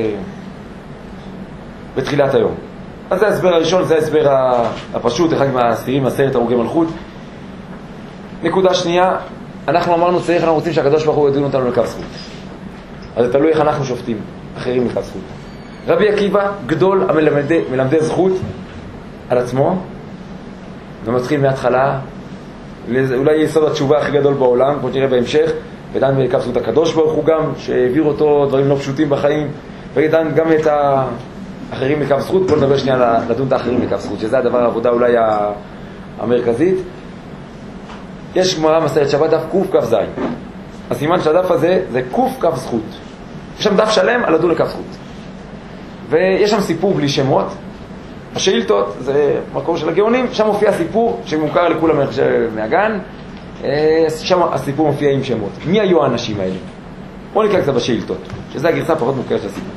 בתחילת היום. אז זה ההסבר הראשון, זה ההסבר הפשוט, אחד מהספירים, 10 הרוגי מלכות. נקודה שנייה, אנחנו רוצים שהקדוש ברוך הוא ידון אותנו לקו זכות. אז זה תלוי איך אנחנו שופטים אחרים לקו זכות. רבי עקיבא, גדול המלמדי זכות על עצמו, ומתחיל מההתחלה, אולי יסוד התשובה הכי גדול בעולם, כמו תראה בהמשך, ודן בקו זכות הקדוש ברוך הוא גם, שהעביר אותו דברים לא פשוטים בחיים, ודן גם את האחרים לקו זכות. בוא נדבר שנייה לדון את האחרים לקו זכות, שזה הדבר העבודה אולי המרכזית. יש גמרא מסכת שבת דף קכ"ז. הסימן של הדף הזה זה קכ"ז זכות. יש שם דף שלם על לדון לקו זכות. ויש שם סיפור בלי שמות. השאילתות זה מקור של הגאונים, שם מופיע סיפור שמוכר לכולם מהגן. שם הסיפור מופיע עם שמות. מי היו האנשים האלה? בואו נקרא קצת בשאילתות, שזה הגרסה פחות מוכרת של הסיפור.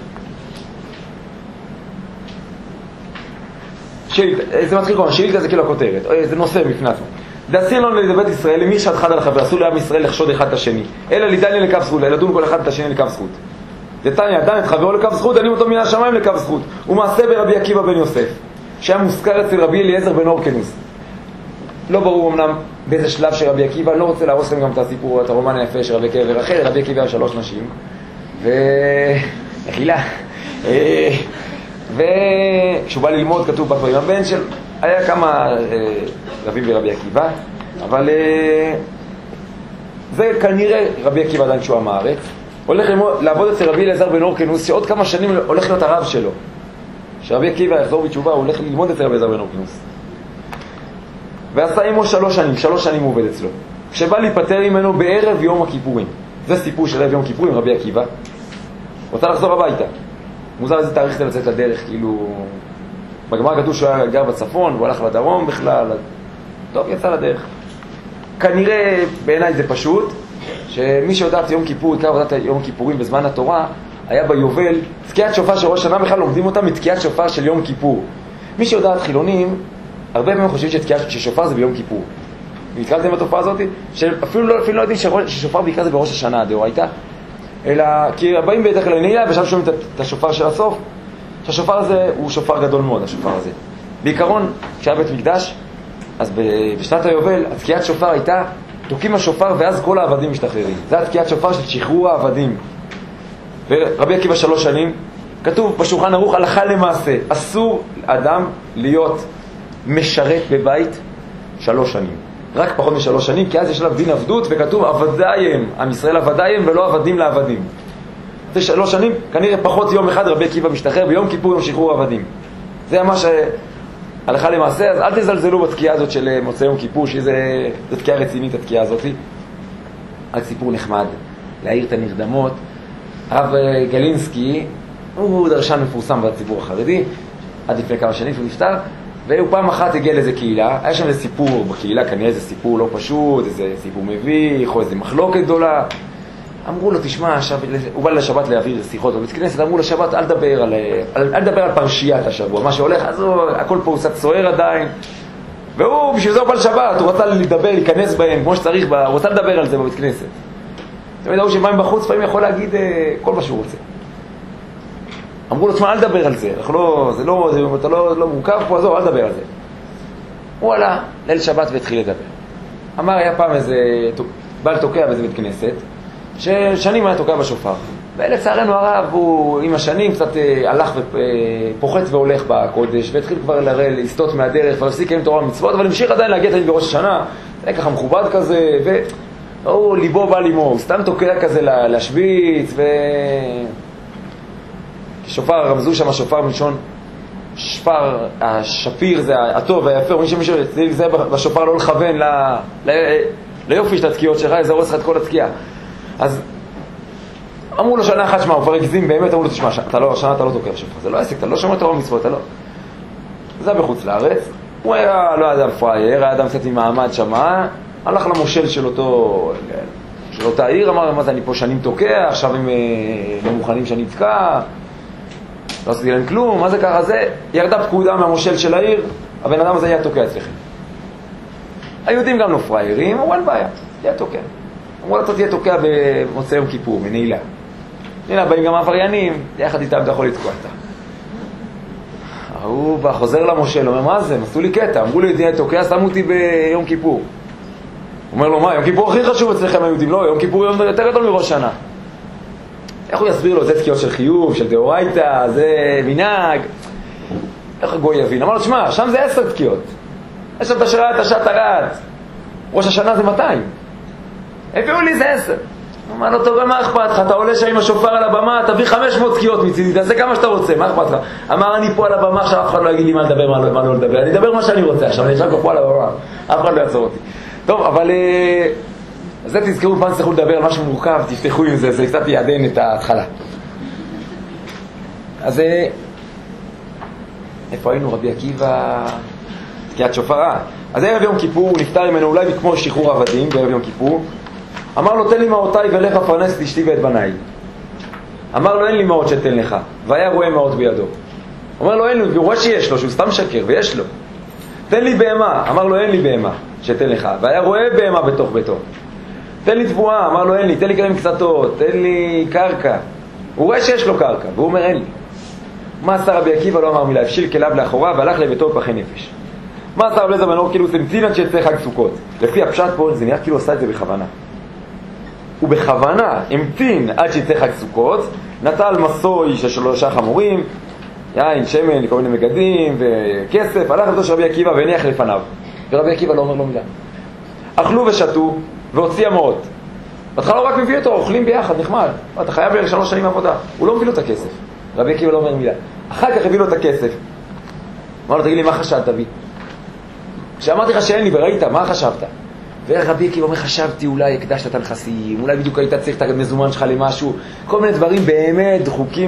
זה מתחיל כבר, שאילתה זה כאילו הכותרת, זה נושא בפני עצמו. דאסיר לנו לבית ישראל, למי ישחט חד על החבר, אסור לעם ישראל לחשוד אחד את השני, אלא לדן לקו זכות, לדון כל אחד את השני לקו זכות. דתניא, דן את חברו לקו זכות, דנים אותו מן השמיים לקו זכות. ומעשה ברבי עקיבא בן יוסף, שהיה מוזכר אצל רבי אליעזר בן הורקנוס. לא ברור אמנם באיזה שלב של רבי עקיבא, אני לא רוצה להרוס להם גם את הסיפור, את הרומן היפה של רבי עקיבא ורחל. רבי עקיבא היה 3 נשים, מחילה. וכשהוא בא ללמוד כתוב בת בר עם הבן של, היה כמה רבים ברבי עקיבא, אבל זה כנראה רבי עקיבא עדיין שהוא עם הארץ, הולך לעבוד אצל רבי אליעזר בן הורקנוס, שעוד כמה שנים הולך להיות הרב שלו. שרבי עקיבא יחזור בתשובה, הוא הולך ללמוד אצל רבי אליעזר בן הורקנוס. ועשה עמו 3 שנים הוא עובד אצלו. כשבא להיפטר ממנו בערב יום הכיפורים, זה סיפור של ערב יום כיפורים, רבי עקיבא רוצה לחזור הביתה. מוזר איזה תאריך זה לצאת לדרך, כאילו בגמרא כתוב שהוא היה גר בצפון והוא הלך לדרום בכלל. טוב, יצא לדרך. כנראה בעיניי זה פשוט שמי שיודעת יום כיפור, עיקר עבודת יום הכיפורים בזמן התורה היה ביובל, תקיעת שופר של ראש שנה, בכלל לומדים אותם מתקיעת שופר של יום כיפור. מי שיודעת חילונים, הרבה פעמים חושבים ששופר זה ביום כיפור. נתקלתם בתופעה הזאת? שאפילו לא יודעים ששופר בעיקר זה בראש השנה הדאורייתא, אלא כי הבאים בדרך כלל לנעילה ושם שומעים את השופר של הסוף, שהשופר הזה הוא שופר גדול מאוד, השופר הזה. בעיקרון, כשהיה בית מקדש, אז בשנת היובל, התקיעת שופר הייתה, תוקים השופר ואז כל העבדים משתחררים. זה התקיעת שופר של שחרור העבדים. ורבי עקיבא 3 שנים, כתוב בשולחן ערוך הלכה למעשה, אסור אדם להיות משרת בבית 3 שנים. רק פחות מ3 שנים, כי אז יש עליו דין עבדות, וכתוב עבדיים, עם ישראל עבדיים ולא עבדים לעבדים. זה 3 שנים, כנראה פחות יום אחד רבי עקיבא משתחרר, ביום כיפור יום שחרור עבדים. זה ממש הלכה למעשה, אז אל תזלזלו בתקיעה הזאת של מוצאי יום כיפור, שזו תקיעה רצינית התקיעה הזאת. רק סיפור נחמד, להעיר את הנרדמות. הרב גלינסקי, הוא דרשן מפורסם בציבור החרדי, עד לפני כמה שנים שהוא נפטר, והוא פעם אחת הגיע לאיזה קהילה, היה שם איזה סיפור בקהילה, כנראה איזה סיפור לא פשוט, איזה סיפור מביך, או איזה מחלוקת גדולה. אמרו לו, תשמע, הוא בא לשבת להעביר שיחות בבית כנסת, אמרו לשבת, אל תדבר על פרשיית השבוע, מה שהולך, אז הכל פה הוא קצת סוער עדיין, והוא, בשביל זה הוא בא לשבת, הוא רצה לדבר, להיכנס בהם, כמו שצריך, הוא רוצה לדבר על זה בבית כנסת. תמיד הוא שבאים בחוץ, לפעמים יכול להגיד כל מה שהוא רוצה. אמרו לו, תשמע, אל תדבר על זה, אתה לא מורכב פה, אל תדבר על זה. הוא עלה ליל שבת והתחיל לדבר. אמר, היה פעם איזה בעל תוקע באיזה בית כנסת, ששנים היה תוקע בשופר. ולצערנו הרב, הוא עם השנים קצת הלך ופוחת והולך בקודש, והתחיל כבר להסתות מהדרך, והפסיק עם תורה ומצוות, אבל המשיך עדיין להגיע תמיד בראש השנה, זה ככה מכובד כזה, והוא ליבו בא לימו, הוא סתם תוקע כזה להשוויץ, שופר, רמזו שם השופר מלשון שפר, השפיר זה הטוב והיפה, מי שמישהו זה בשופר לא לכוון ליופי של התקיעות שלך, זה הורס לך את כל התקיעה. אז אמרו לו שנה אחת, שמה, הוא כבר הגזים באמת, אמרו לו, תשמע, השנה אתה לא תוקע בשופר, זה לא עסק, אתה לא שומע תורה ומצוות, אתה לא. זה היה בחוץ לארץ, הוא היה לא אדם פרייר, היה אדם קצת עם מעמד שמה, הלך למושל של אותה עיר, אמר, מה זה, אני פה שנים תוקע, עכשיו הם לא מוכנים שאני אתקע. לא עשיתי להם כלום, מה זה ככה זה? ירדה פקודה מהמושל של העיר, הבן אדם הזה יהיה תוקע אצלכם. היהודים גם לא פריירים, אמרו אין בעיה, יהיה תוקע. אמרו לה, אתה תהיה תוקע במוצאי יום כיפור, מנעילה. הנה, באים גם העבריינים, יחד איתם אתה יכול לתקוע אותה. הוא בא, חוזר למושל, אומר, מה זה? הם עשו לי קטע, אמרו לי, תהיה תוקע, שמו אותי ביום כיפור. הוא אומר לו, מה, יום כיפור הכי חשוב אצלכם היהודים? לא, יום כיפור יום יותר גדול מראש שנה. איך הוא יסביר לו? זה תקיעות של חיוב, של דאורייתא, זה מנהג. איך הגוי יבין? אמר לו, תשמע, שם זה 10 תקיעות. יש שם את השרת, השעת הרד. ראש השנה זה 200. הביאו לי זה 10. הוא אמר לו, טוב, מה אכפת לך? אתה עולה שם עם השופר על הבמה, תביא 500 תקיעות מצידי, תעשה כמה שאתה רוצה, מה אכפת לך? אמר, אני פה על הבמה, עכשיו אף אחד לא יגיד לי מה לדבר, מה לא לדבר. אני אדבר מה שאני רוצה, עכשיו אני ישב פה על הבמה, אף אחד לא יעצור אותי. טוב, אבל זה תזכרו, פעם תצטרכו לדבר על משהו מורכב, תפתחו עם זה, זה קצת יעדן את ההתחלה. אז איפה היינו? רבי עקיבא, תקיעת שופרה. אז ערב יום כיפור, הוא נפטר ממנו אולי כמו שחרור עבדים בערב יום כיפור. אמר לו, תן לי מאותיי ולך פרנס את אשתי ואת בניי. אמר לו, אין לי מאות שתן לך. והיה רואה מאות בידו. אומר לו, אין לי, והוא רואה שיש לו, שהוא סתם שקר, ויש לו. תן לי בהמה. אמר לו, אין לי בהמה שתן לך. והיה רואה בהמה בתוך ביתו. תן לי תבואה. אמר לו, אין לי. תן לי כלים קצתות. תן לי קרקע. הוא רואה שיש לו קרקע, והוא אומר, אין לי. מה עשה רבי עקיבא? לא אמר מילה, הפשיל כליו לאחורה והלך לביתו פחי נפש. מה עשה רבי אליעזר בן הורקנוס? כאילו סמתין עד שיצא חג סוכות. לפי הפשט פה זה נראה כאילו עשה את זה בכוונה. הוא בכוונה המתין עד שיצא חג סוכות, נטל מסוי של 3 חמורים, יין, שמן, כל מיני מגדים וכסף, הלך לבתו של רבי עקיבא והניח לפניו. ורבי עקיבא לא אומר לו מילה. אכלו ושתו והוציא המעות. בהתחלה הוא רק מביא אותו, אוכלים ביחד, נחמד. אתה חייב לי 3 שנים עבודה. הוא לא מביא לו את הכסף. רבי עקיבא לא אומר מילה. אחר כך הביא לו את הכסף. אמר לו, תגיד לי, מה חשבת בי? כשאמרתי לך שאין לי וראית, מה חשבת? ורבי עקיבא אומר, חשבתי, אולי הקדשת את הנכסים, אולי בדיוק היית צריך את המזומן שלך למשהו, כל מיני דברים באמת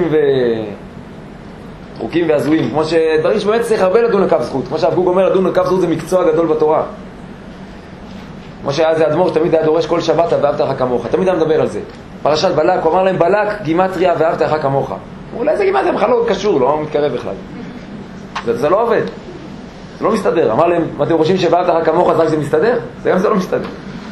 דחוקים והזויים, כמו שדברים שבאמת צריך הרבה לדון לקו זכות, כמו שהרב קוק אומר, לדון לקו זכות זה מקצוע גדול בתורה. כמו שהיה זה אדמו"ר שתמיד היה דורש כל שבת, ואהבת לך כמוך, תמיד היה מדבר על זה. פרשת בלק, הוא אמר להם, בלק, גימטריה, ואהבת לך כמוך. אולי זה גימטריה, בכלל לא קשור, לא מתקרב בכלל. זה לא עובד. זה לא מסתדר. אמר להם, אתם חושבים שבאת לך כמוך, אז רק זה מסתדר? זה גם זה לא מסתדר.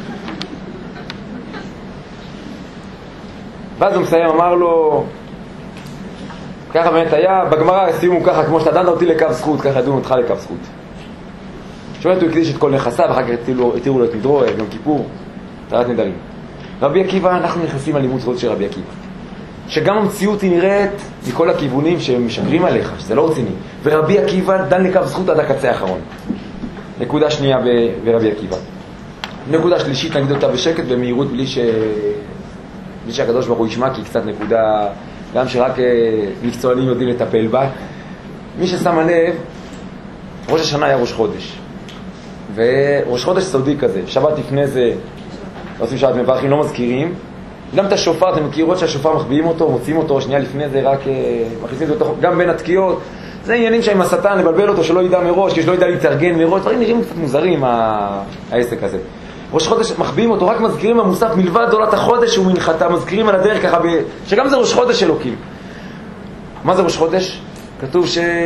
ואז הוא מסיים, אמר לו, ככה באמת היה, בגמרא סיומו ככה, כמו שאתה דנת אותי לקו זכות, ככה ידעו אותך לקו זכות. שואלת הוא הקדיש את כל נכסיו, ואחר כך התירו לו את נדרו, יום כיפור, תרת נדרים. רבי עקיבא, אנחנו נכנסים על לימוד זכות של רבי עקיבא. שגם המציאות היא נראית מכל הכיוונים שמשקרים עליך, שזה לא רציני. ורבי עקיבא דן לקו זכות עד הקצה האחרון. נקודה שנייה ברבי עקיבא. נקודה שלישית, נגיד אותה בשקט, במהירות, בלי שהקדוש ברוך הוא ישמע, כי קצת נקודה, גם שרק מקצוענים יודעים לטפל בה. מי ששם לב, ראש השנה היה ראש חודש. וראש חודש סודי כזה. שבת לפני זה, לא עושים שבת מברכים, לא מזכירים. גם את השופר, אתם מכירות שהשופר מחביאים אותו, מוצאים אותו, שנייה לפני זה רק מכניסים אותו, גם בין התקיעות. זה עניינים שעם השטן לבלבל אותו, שלא ידע מראש, כי שלא ידע להתארגן מראש, דברים נראים קצת מוזרים העסק הזה. ראש חודש מחביאים אותו, רק מזכירים במוסף מלבד עולת החודש הוא מנחתה, מזכירים על הדרך ככה, שגם זה ראש חודש אלוקים. מה זה ראש חודש? כתוב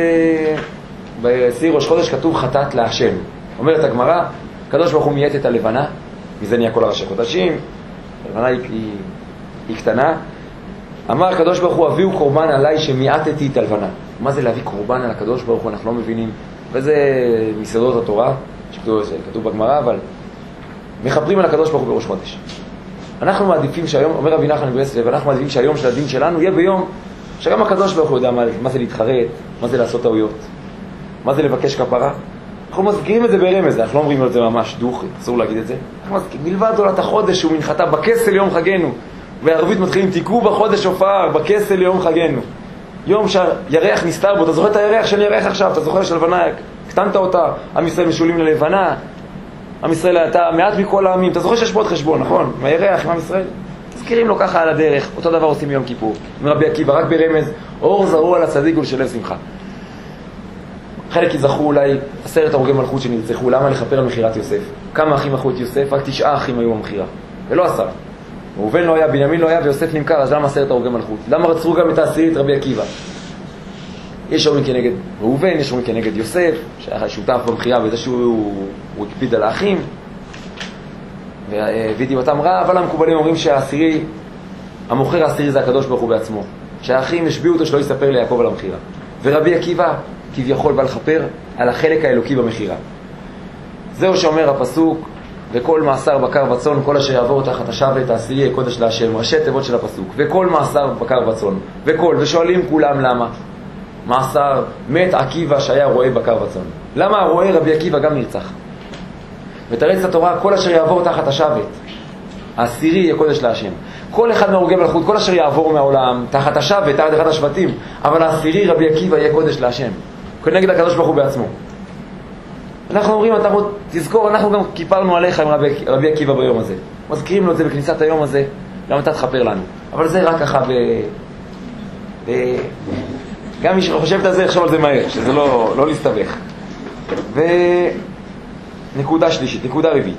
בסיר ראש חודש כתוב חטאת להשם. אומרת הגמרא, הקדוש ברוך הוא מייט את הלבנה, מזה נהיה כל הראשי חודשים, הלבנה היא קטנה. אמר הקדוש ברוך הוא, הביאו קורבן עליי שמייעטתי את הלבנה. מה זה להביא קורבן על הקדוש ברוך הוא? אנחנו לא מבינים. וזה מסעדות התורה, שכתוב בגמרא, אבל מחברים על הקדוש ברוך הוא בראש חודש. אנחנו מעדיפים שהיום, אומר רבי נחמן מברסלב, אנחנו מעדיפים שהיום של הדין שלנו יהיה ביום שגם הקדוש ברוך הוא יודע מה זה להתחרט, מה זה לעשות טעויות, מה זה לבקש כפרה. אנחנו מזכירים את זה ברמז, אנחנו לא אומרים את זה ממש דוחי, אסור להגיד את זה. אנחנו מזכירים, מלבד עולת החודש הוא מנחתה בכסל יום חגנו. והערבית מתחילים, תיקעו בחודש שופר, בכסל יום חגנו. יום שהירח נסתר בו, אתה זוכר את הירח שאני ירח עכשיו, אתה זוכר שלבנה, קטנת אותה, עם ישראל משולים ללבנה, עם ישראל אתה מעט מכל העמים, אתה זוכר שיש פה עוד חשבון, נכון? עם הירח, עם עם ישראל. מזכירים לו ככה על הדרך, אותו דבר עושים ביום כיפור. עם רבי עקיבא, רק ברמז, אור זרוע על הצדיק ולשלב שמחה. חלק יזכרו אולי 10 הרוגי מלכות שנרצחו, למה לכפר על מחירת יוסף? כמה אחים מכרו את יוסף? רק 9 אחים היו במחירה, ולא 10. ראובן לא היה, בנימין לא היה ויוסף נמכר, אז למה 10 הרוגי מלכות? למה רצו גם את העשירית רבי עקיבא? יש אומרים כנגד ראובן, יש אומרים כנגד יוסף, שהיה שותף במכירה בזה שהוא הקפיד על האחים, והביא אותם רע, אבל המקובלים אומרים שהעשירי, המוכר העשירי זה הקדוש ברוך הוא בעצמו, שהאחים השביעו אותו שלא יספר ליעקב על המכירה. ורבי עקיבא כביכול בא לכפר על החלק האלוקי במכירה. זהו שאומר הפסוק, וכל מעשר בקר וצאן, כל אשר יעבור תחת השבת העשירי יהיה קודש להשם, ראשי תיבות של הפסוק, וכל מעשר בקר וצאן, ושואלים כולם למה. מעשר מת עקיבא שהיה רועה בקר וצאן. למה הרועה רבי עקיבא גם נרצח? ותרץ התורה, כל אשר יעבור תחת השבת העשירי יהיה קודש להשם. כל אחד מהרוגי מלכות, כל אשר יעבור מהעולם תחת השבת, תחת אחד השבטים, אבל העשירי רבי עקיבא יהיה קודש להשם, כנגד הקדוש ברוך הוא בעצמו. אנחנו אומרים, תזכור, אנחנו גם כיפרנו עליך עם רבי עקיבא ביום הזה, מזכירים לו את זה בכניסת היום הזה, גם אתה תחפר לנו, אבל זה רק ככה גם מי שחושבת על זה יחשוב על זה מהר, שזה לא להסתבך. ונקודה שלישית, נקודה רביעית,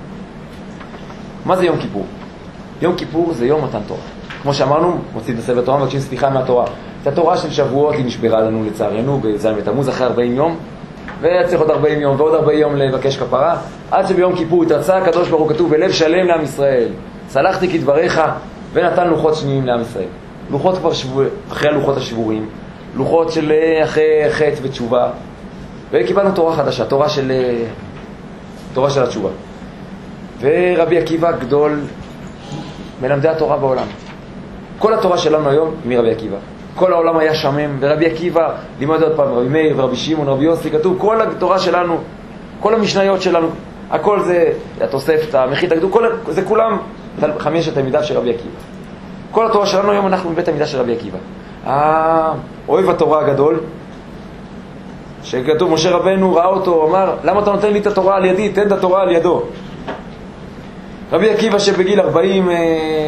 מה זה יום כיפור? יום כיפור זה יום מתן תורה. כמו שאמרנו, מוצאים את הספר תורה, מבקשים סליחה מהתורה. את התורה של שבועות היא נשברה לנו לצערנו בז' בתמוז אחרי 40 יום, וצריך עוד 40 יום ועוד 40 יום לבקש כפרה, עד שביום כיפור התרצה הקדוש ברוך הוא, כתוב בלב שלם לעם ישראל, סלחתי כדבריך, ונתן לוחות שניים לעם ישראל. לוחות כבר אחרי הלוחות השבורים, לוחות של אחרי חטא ותשובה, וקיבלנו תורה חדשה, תורה של התשובה. ורבי עקיבא גדול מלמדי התורה בעולם. כל התורה שלנו היום היא מרבי עקיבא. כל העולם היה שמם, ורבי עקיבא לימד עוד פעם, רבי מאיר ורבי שמעון ורבי יוסי, כתוב כל התורה שלנו, כל המשניות שלנו, הכל זה התוספתא, המחית, זה כולם חמשת תלמידיו של רבי עקיבא. כל התורה שלנו היום אנחנו בבית תלמידה של רבי עקיבא. אוהב התורה הגדול, שכתוב משה רבנו ראה אותו, אמר, למה אתה נותן לי את התורה על ידי? תן את התורה על ידו. רבי עקיבא שבגיל 40, מה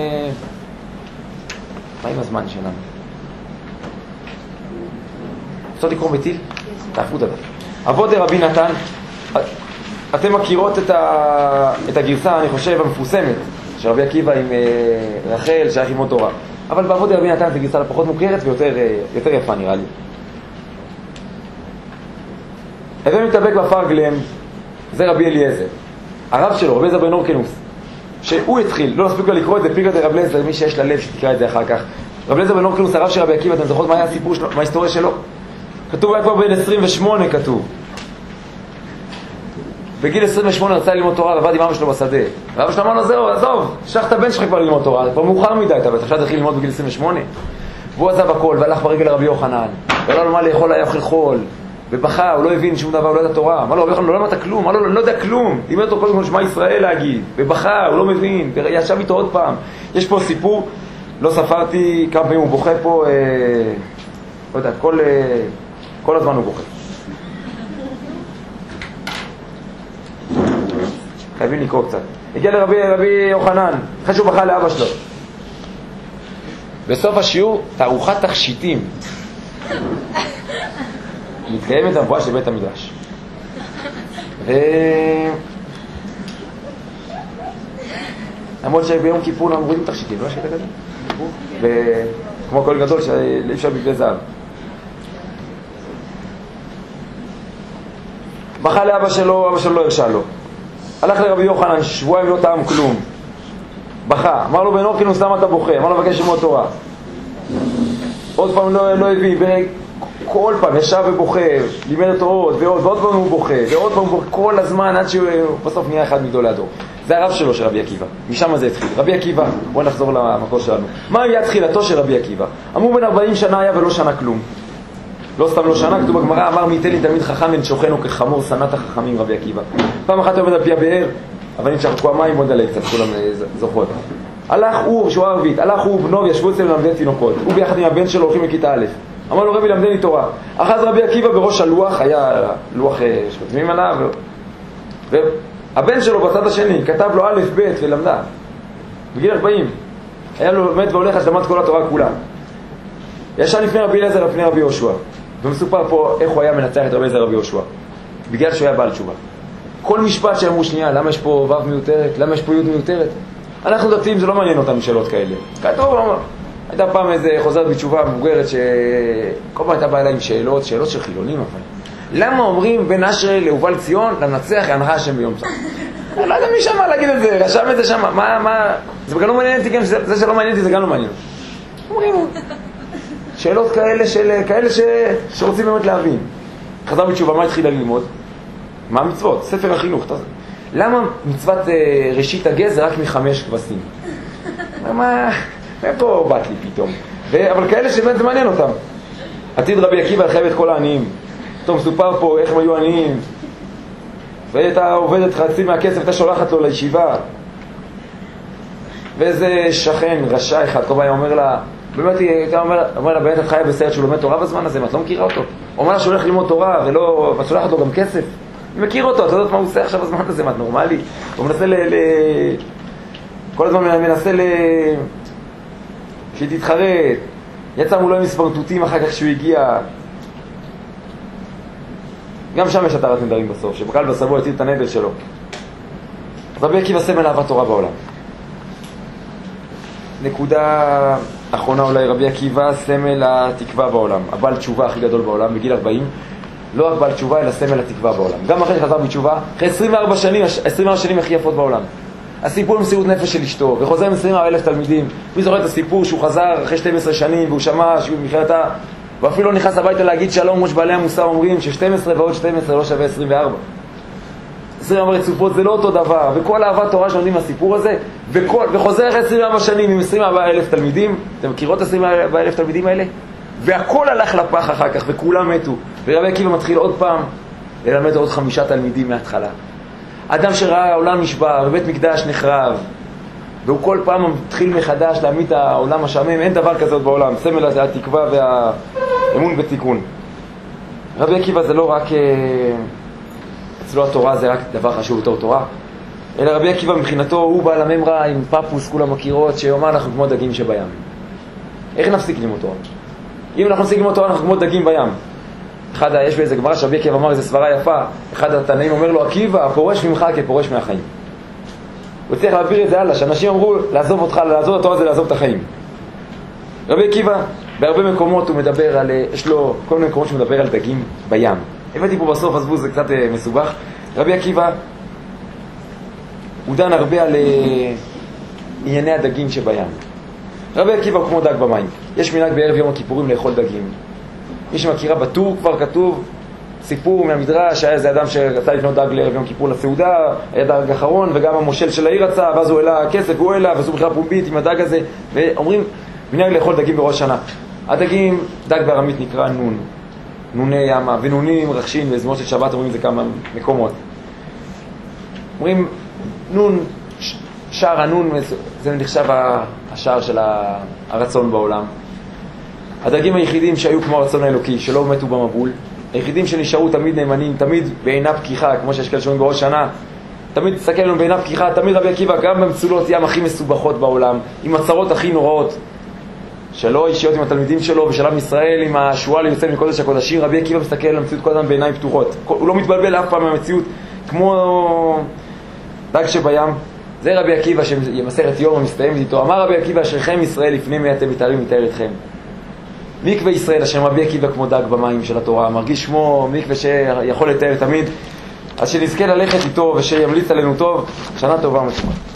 עם הזמן שלנו? רוצות לקרוא מטיל? תעפו את הדף. אבות רבי נתן, אתם מכירות את הגרסה, אני חושב, המפוסמת, של רבי עקיבא עם רחל, שייך עם עוד תורה. אבל באבות רבי נתן זה גרסה פחות מוכרת ויותר יפה נראה לי. הווי מתאבק בפרגלם, זה רבי אליעזר. הרב שלו, רבי אליעזר בן הורקנוס, שהוא התחיל, לא נספיק לו לקרוא את זה, פיקרא דרבי אליעזר, מי שיש לה לב שתקרא את זה אחר כך. רבי אליעזר בן הורקנוס, הרב של רבי עקיבא, אתם זוכרות מה היה הסיפור שלו, מה ההיסטוריה שלו? כתוב, היה כבר בן 28 כתוב. בגיל 28 רצה ללמוד תורה, עבד עם אמא שלו בשדה. ואבא שלו אמר לו, זהו, עזוב, שלח את הבן שלך כבר ללמוד תורה, זה כבר מאוחר מדי, אתה עכשיו תתחיל ללמוד בגיל 28. והוא עזב הכל, והלך ברגל לרבי יוחנן, ולא לו מה לאכול, היה אוכל חול, ובכה, הוא לא הבין שום דבר, הוא לא ידע תורה. אמר לו, רבי יוחנן, לא למדת כלום, אמר לו, לא יודע כלום, לימד אותו קודם כל שמע ישראל להגיד, ובכה, הוא לא מבין, וישב איתו עוד פעם. יש פה סיפור, לא ספרתי כמה פעמים הוא בוכה פה, לא יודע, כל הזמן הוא בוכה. חייבים לקרוא קצת. הגיע לרבי יוחנן, אחרי שהוא בכה לאבא שלו. בסוף השיעור, תערוכת תכשיטים. מתקיימת המבואה של בית המדרש. למרות שביום כיפור אנחנו מורידים תכשיטים, לא שקטע כזה? כמו כל גדול שאי אפשר בגלל זהב. בכה לאבא שלו, אבא שלו לא הרשה לו. הלך לרבי יוחנן, שבועיים לא טעם כלום. בכה, אמר לו בן הורקנוס, למה אתה בוכה? אמר לו, מבקש ללמוד תורה. עוד פעם לא הבין, כל פעם ישב ובוכה, לימד אותו ועוד פעם הוא בוכה, ועוד פעם הוא בוכה, כל הזמן עד שהוא בסוף נהיה אחד מגדולי הדור. זה הרב שלו של רבי עקיבא, משם זה התחיל. רבי עקיבא, בואו נחזור למקור שלנו. מה היה תחילתו של רבי עקיבא? אמרו בן 40 שנה היה ולא שנה כלום. לא סתם לא שנה, כתוב בגמרא, אמר מי ייתן לי תלמיד חכם אין שוכנו כחמור שנאת החכמים רבי עקיבא. פעם אחת עומד על פי הבאר, אבל אם שחקו המים עוד עלי קצת, כולם זוכרות. הלך הוא, שהוא ערבית, הלך הוא ובנו וישבו אצלם ללמדי תינוקות. הוא ביחד עם הבן שלו הולכים לכיתה א'. אמר לו רבי למדני תורה. אחז רבי עקיבא בראש הלוח, היה לוח שחותמים עליו, והבן שלו בצד השני כתב לו א' ב' ולמדה. בגיל 40. היה לו מת והולך השלמת כל התורה כולה. ישב לפני רבי אליעזר לפני רבי יהושע. ומסופר פה איך הוא היה מנצח את רבי אליעזר רבי יהושע. בגלל שהוא היה בעל תשובה. כל משפט שאמרו שנייה, למה יש פה ו' מיותרת? למה יש פה י' מיותרת? אנחנו דתיים, זה לא מעניין אותנו שאלות כאלה. כתוב, הייתה פעם איזה חוזרת בתשובה מבוגרת שכל פעם הייתה באה אליי עם שאלות של חילונים, אבל למה אומרים בין אשרי לאובל ציון לנצח ינחה השם ביום צום? אני לא יודע מי שמע להגיד את זה, רשם את זה שם, מה? זה בכלל לא מעניין אותי, גם זה שלא מעניין אותי זה גם לא מעניין. אומרים שאלות כאלה שרוצים באמת להבין. חזר בתשובה, מה התחילה ללמוד? מה המצוות? ספר החינוך. למה מצוות ראשית הגז זה רק מ5 כבשים? מאיפה באת לי פתאום? אבל כאלה שבאמת זה מעניין אותם. עתיד רבי עקיבא לחייב את כל העניים. פתאום מסופר פה איך הם היו עניים. והייתה עובדת חצי מהכסף, הייתה שולחת לו לישיבה. ואיזה שכן, רשע אחד, כל פעם אומר לה, באמת הייתה אומר לה, באמת את חיה בסרט שהוא לומד תורה בזמן הזה, את לא מכירה אותו? הוא אומר לה שהוא הולך ללמוד תורה, ואת שולחת לו גם כסף. אני מכיר אותו, אתה יודעת מה הוא עושה עכשיו בזמן הזה, מה את נורמלי? הוא מנסה כל הזמן מנסה שהיא תתחרט. יצא מולו עם ספרטוטים אחר כך שהוא הגיע. גם שם יש התרת נדרים בסוף, שבכלל בסבו יטיל את הנדר שלו. רבי עקיבא סמל אהבת תורה בעולם. נקודה אחרונה אולי, רבי עקיבא סמל התקווה בעולם. הבעל תשובה הכי גדול בעולם, בגיל 40. לא רק בעל תשובה, אלא סמל התקווה בעולם. גם אחרי שחזר בתשובה, אחרי 24 שנים הכי יפות בעולם. הסיפור עם מסירות נפש של אשתו, וחוזר עם 20,000 תלמידים. מי זוכר את הסיפור שהוא חזר אחרי 12 שנים, והוא שמע שהוא במחילתה, ואפילו לא נכנס הביתה להגיד שלום, כמו שבעלי המוסר אומרים, ש12 ועוד 12 לא שווה 24. 24 רצופות זה לא אותו דבר, וכל אהבת תורה שלומדים מהסיפור הזה, וחוזר אחרי 24 שנים עם 24,000 תלמידים, אתם מכירות 24,000 תלמידים האלה? והכל הלך לפח אחר כך, וכולם מתו. ורבי עקיבא מתחיל עוד פעם ללמד עוד 5 תלמידים מההתחלה. אדם שראה העולם נשבר, ובית מקדש נחרב, והוא כל פעם מתחיל מחדש להעמיד את העולם השעמם, אין דבר כזה בעולם, סמל התקווה והאמון בתיקון. רבי עקיבא זה לא רק, אצלו התורה זה רק דבר חשוב בתור תורה, אלא רבי עקיבא מבחינתו הוא בעל הממרה עם פפוס, כולם מכירות, שאומר אנחנו כמו דגים שבים. איך נפסיק ללמוד תורה? אם אנחנו נפסיק ללמוד תורה אנחנו כמו דגים בים. יש באיזה גמרא שרבי עקיבא אמר איזה סברה יפה, אחד התנאים אומר לו, עקיבא, פורש ממך כפורש מהחיים. הוא צריך להעביר את זה הלאה, שאנשים אמרו, לעזוב אותך, לעזוב התורה זה לעזוב את החיים. רבי עקיבא, בהרבה מקומות הוא מדבר על, יש לו כל מיני מקומות שהוא מדבר על דגים בים. הבאתי פה בסוף, עזבו, זה קצת מסובך. רבי עקיבא, הוא דן הרבה על ענייני הדגים שבים. רבי עקיבא הוא כמו דג במים. יש מנהג בערב יום הכיפורים לאכול דגים. מי שמכירה בטור כבר כתוב סיפור מהמדרש, היה איזה אדם שרצה לבנות דג לערב יום כיפור לסעודה, היה דג אחרון, וגם המושל של העיר רצה, ואז הוא העלה כסף, והוא העלה, ועשו בחירה פומבית עם הדג הזה, ואומרים, מנהג לאכול דגים בראש שנה. הדגים, דג בארמית נקרא נון, נוני ימה, ונונים רכשין, בזמות של שבת אומרים את זה כמה מקומות. אומרים, נון, שער הנון, זה נחשב השער של הרצון בעולם. הדגים היחידים שהיו כמו הרצון האלוקי, שלא מתו במבול, היחידים שנשארו תמיד נאמנים, תמיד בעינה פקיחה, כמו שיש כאלה שאומרים בראש שנה, תמיד תסתכל לנו בעינה פקיחה, תמיד רבי עקיבא, גם במצולות ים הכי מסובכות בעולם, עם הצרות הכי נוראות, שלא אישיות עם התלמידים שלו, בשלב ישראל, עם השועל יוצא מקודש הקודשים, רבי עקיבא מסתכל על המציאות כל הזמן בעיניים פתוחות. הוא לא מתבלבל אף פעם מהמציאות, כמו דג שבים. זה רבי עקיבא שמסכת יום המסתיימת איתו. אמר רבי עקיבא, אשריכם ישראל לפני מי אתם מתארים מתאר אתכם. מקווה ישראל, השם רבי עקיבא כמו דג במים של התורה, מרגיש כמו מקווה שיכול לתאר תמיד. אז שנזכה ללכת איתו ושימליץ עלינו טוב. שנה טובה ומצוות.